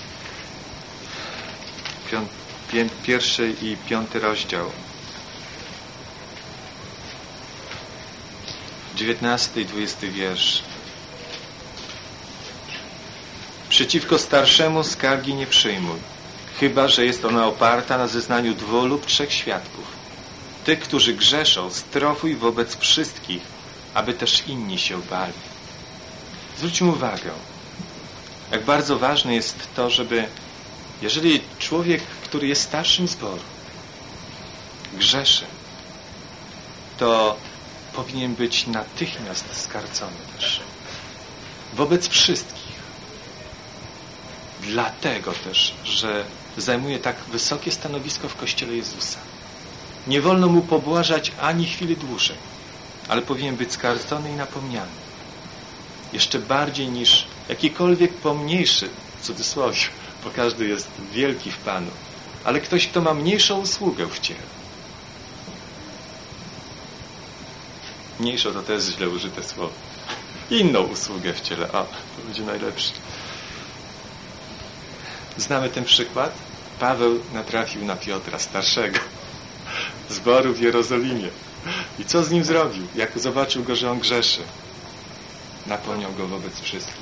1 i 5 rozdział. 19 i 20 wiersz. Przeciwko starszemu skargi nie przyjmuj, chyba że jest ona oparta na zeznaniu 2 lub 3 świadków. Tych, którzy grzeszą, strofuj wobec wszystkich, aby też inni się bali. Zwróćmy uwagę, jak bardzo ważne jest to, żeby, jeżeli człowiek, który jest starszym zboru, grzeszy, to powinien być natychmiast skarcony też. Wobec wszystkich. Dlatego też, że zajmuje tak wysokie stanowisko w Kościele Jezusa. Nie wolno mu pobłażać ani chwili dłużej. ale powinien być skarcony i napomniany. Jeszcze bardziej niż jakikolwiek pomniejszy, w cudzysłowie, bo każdy jest wielki w Panu, ale ktoś, kto ma mniejszą usługę w ciele. Mniejszą to też źle użyte słowo. Inną usługę w ciele. O, to będzie najlepsze. Znamy ten przykład? Paweł natrafił na Piotra starszego zboru w Jerozolimie. I co z nim zrobił? Jak zobaczył go, że on grzeszy, napomniał go wobec wszystkich.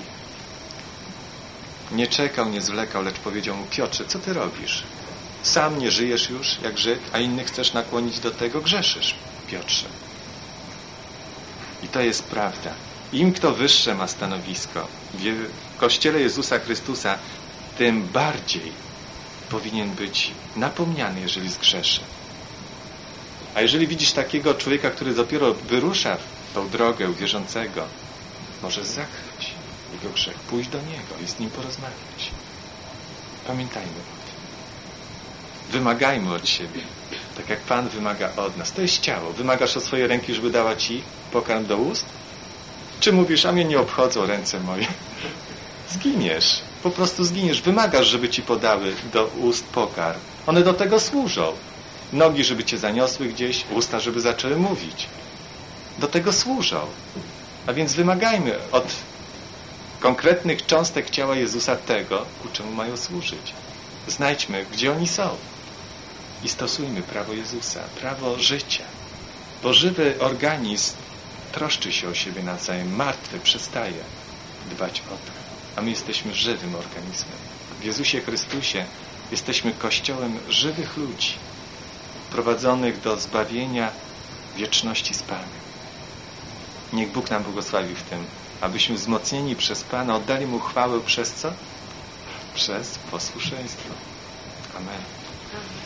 Nie czekał, nie zwlekał, lecz powiedział mu: Piotrze, co ty robisz? Sam nie żyjesz już jak Żyd, a innych chcesz nakłonić do tego? Grzeszysz, Piotrze. I to jest prawda. Im kto wyższe ma stanowisko w Kościele Jezusa Chrystusa, tym bardziej powinien być napomniany, jeżeli zgrzeszy. A jeżeli widzisz takiego człowieka, który dopiero wyrusza w tą drogę wierzącego, możesz zakryć jego grzech, pójść do niego i z nim porozmawiać. Pamiętajmy o tym. Wymagajmy od siebie, tak jak Pan wymaga od nas. To jest ciało. Wymagasz od swojej ręki, żeby dała ci pokarm do ust? Czy mówisz: a mnie nie obchodzą ręce moje? Zginiesz. Po prostu zginiesz. Wymagasz, żeby ci podały do ust pokarm. One do tego służą. Nogi, żeby cię zaniosły gdzieś, usta, żeby zaczęły mówić. Do tego służą. A więc wymagajmy od konkretnych cząstek ciała Jezusa tego, ku czemu mają służyć. Znajdźmy, gdzie oni są. I stosujmy prawo Jezusa, prawo życia. Bo żywy organizm troszczy się o siebie nawzajem. Martwy przestaje dbać o to. A my jesteśmy żywym organizmem. W Jezusie Chrystusie jesteśmy Kościołem żywych ludzi, prowadzonych do zbawienia wieczności z Panem. Niech Bóg nam błogosławi w tym, abyśmy wzmocnieni przez Pana oddali Mu chwałę przez co? Przez posłuszeństwo. Amen.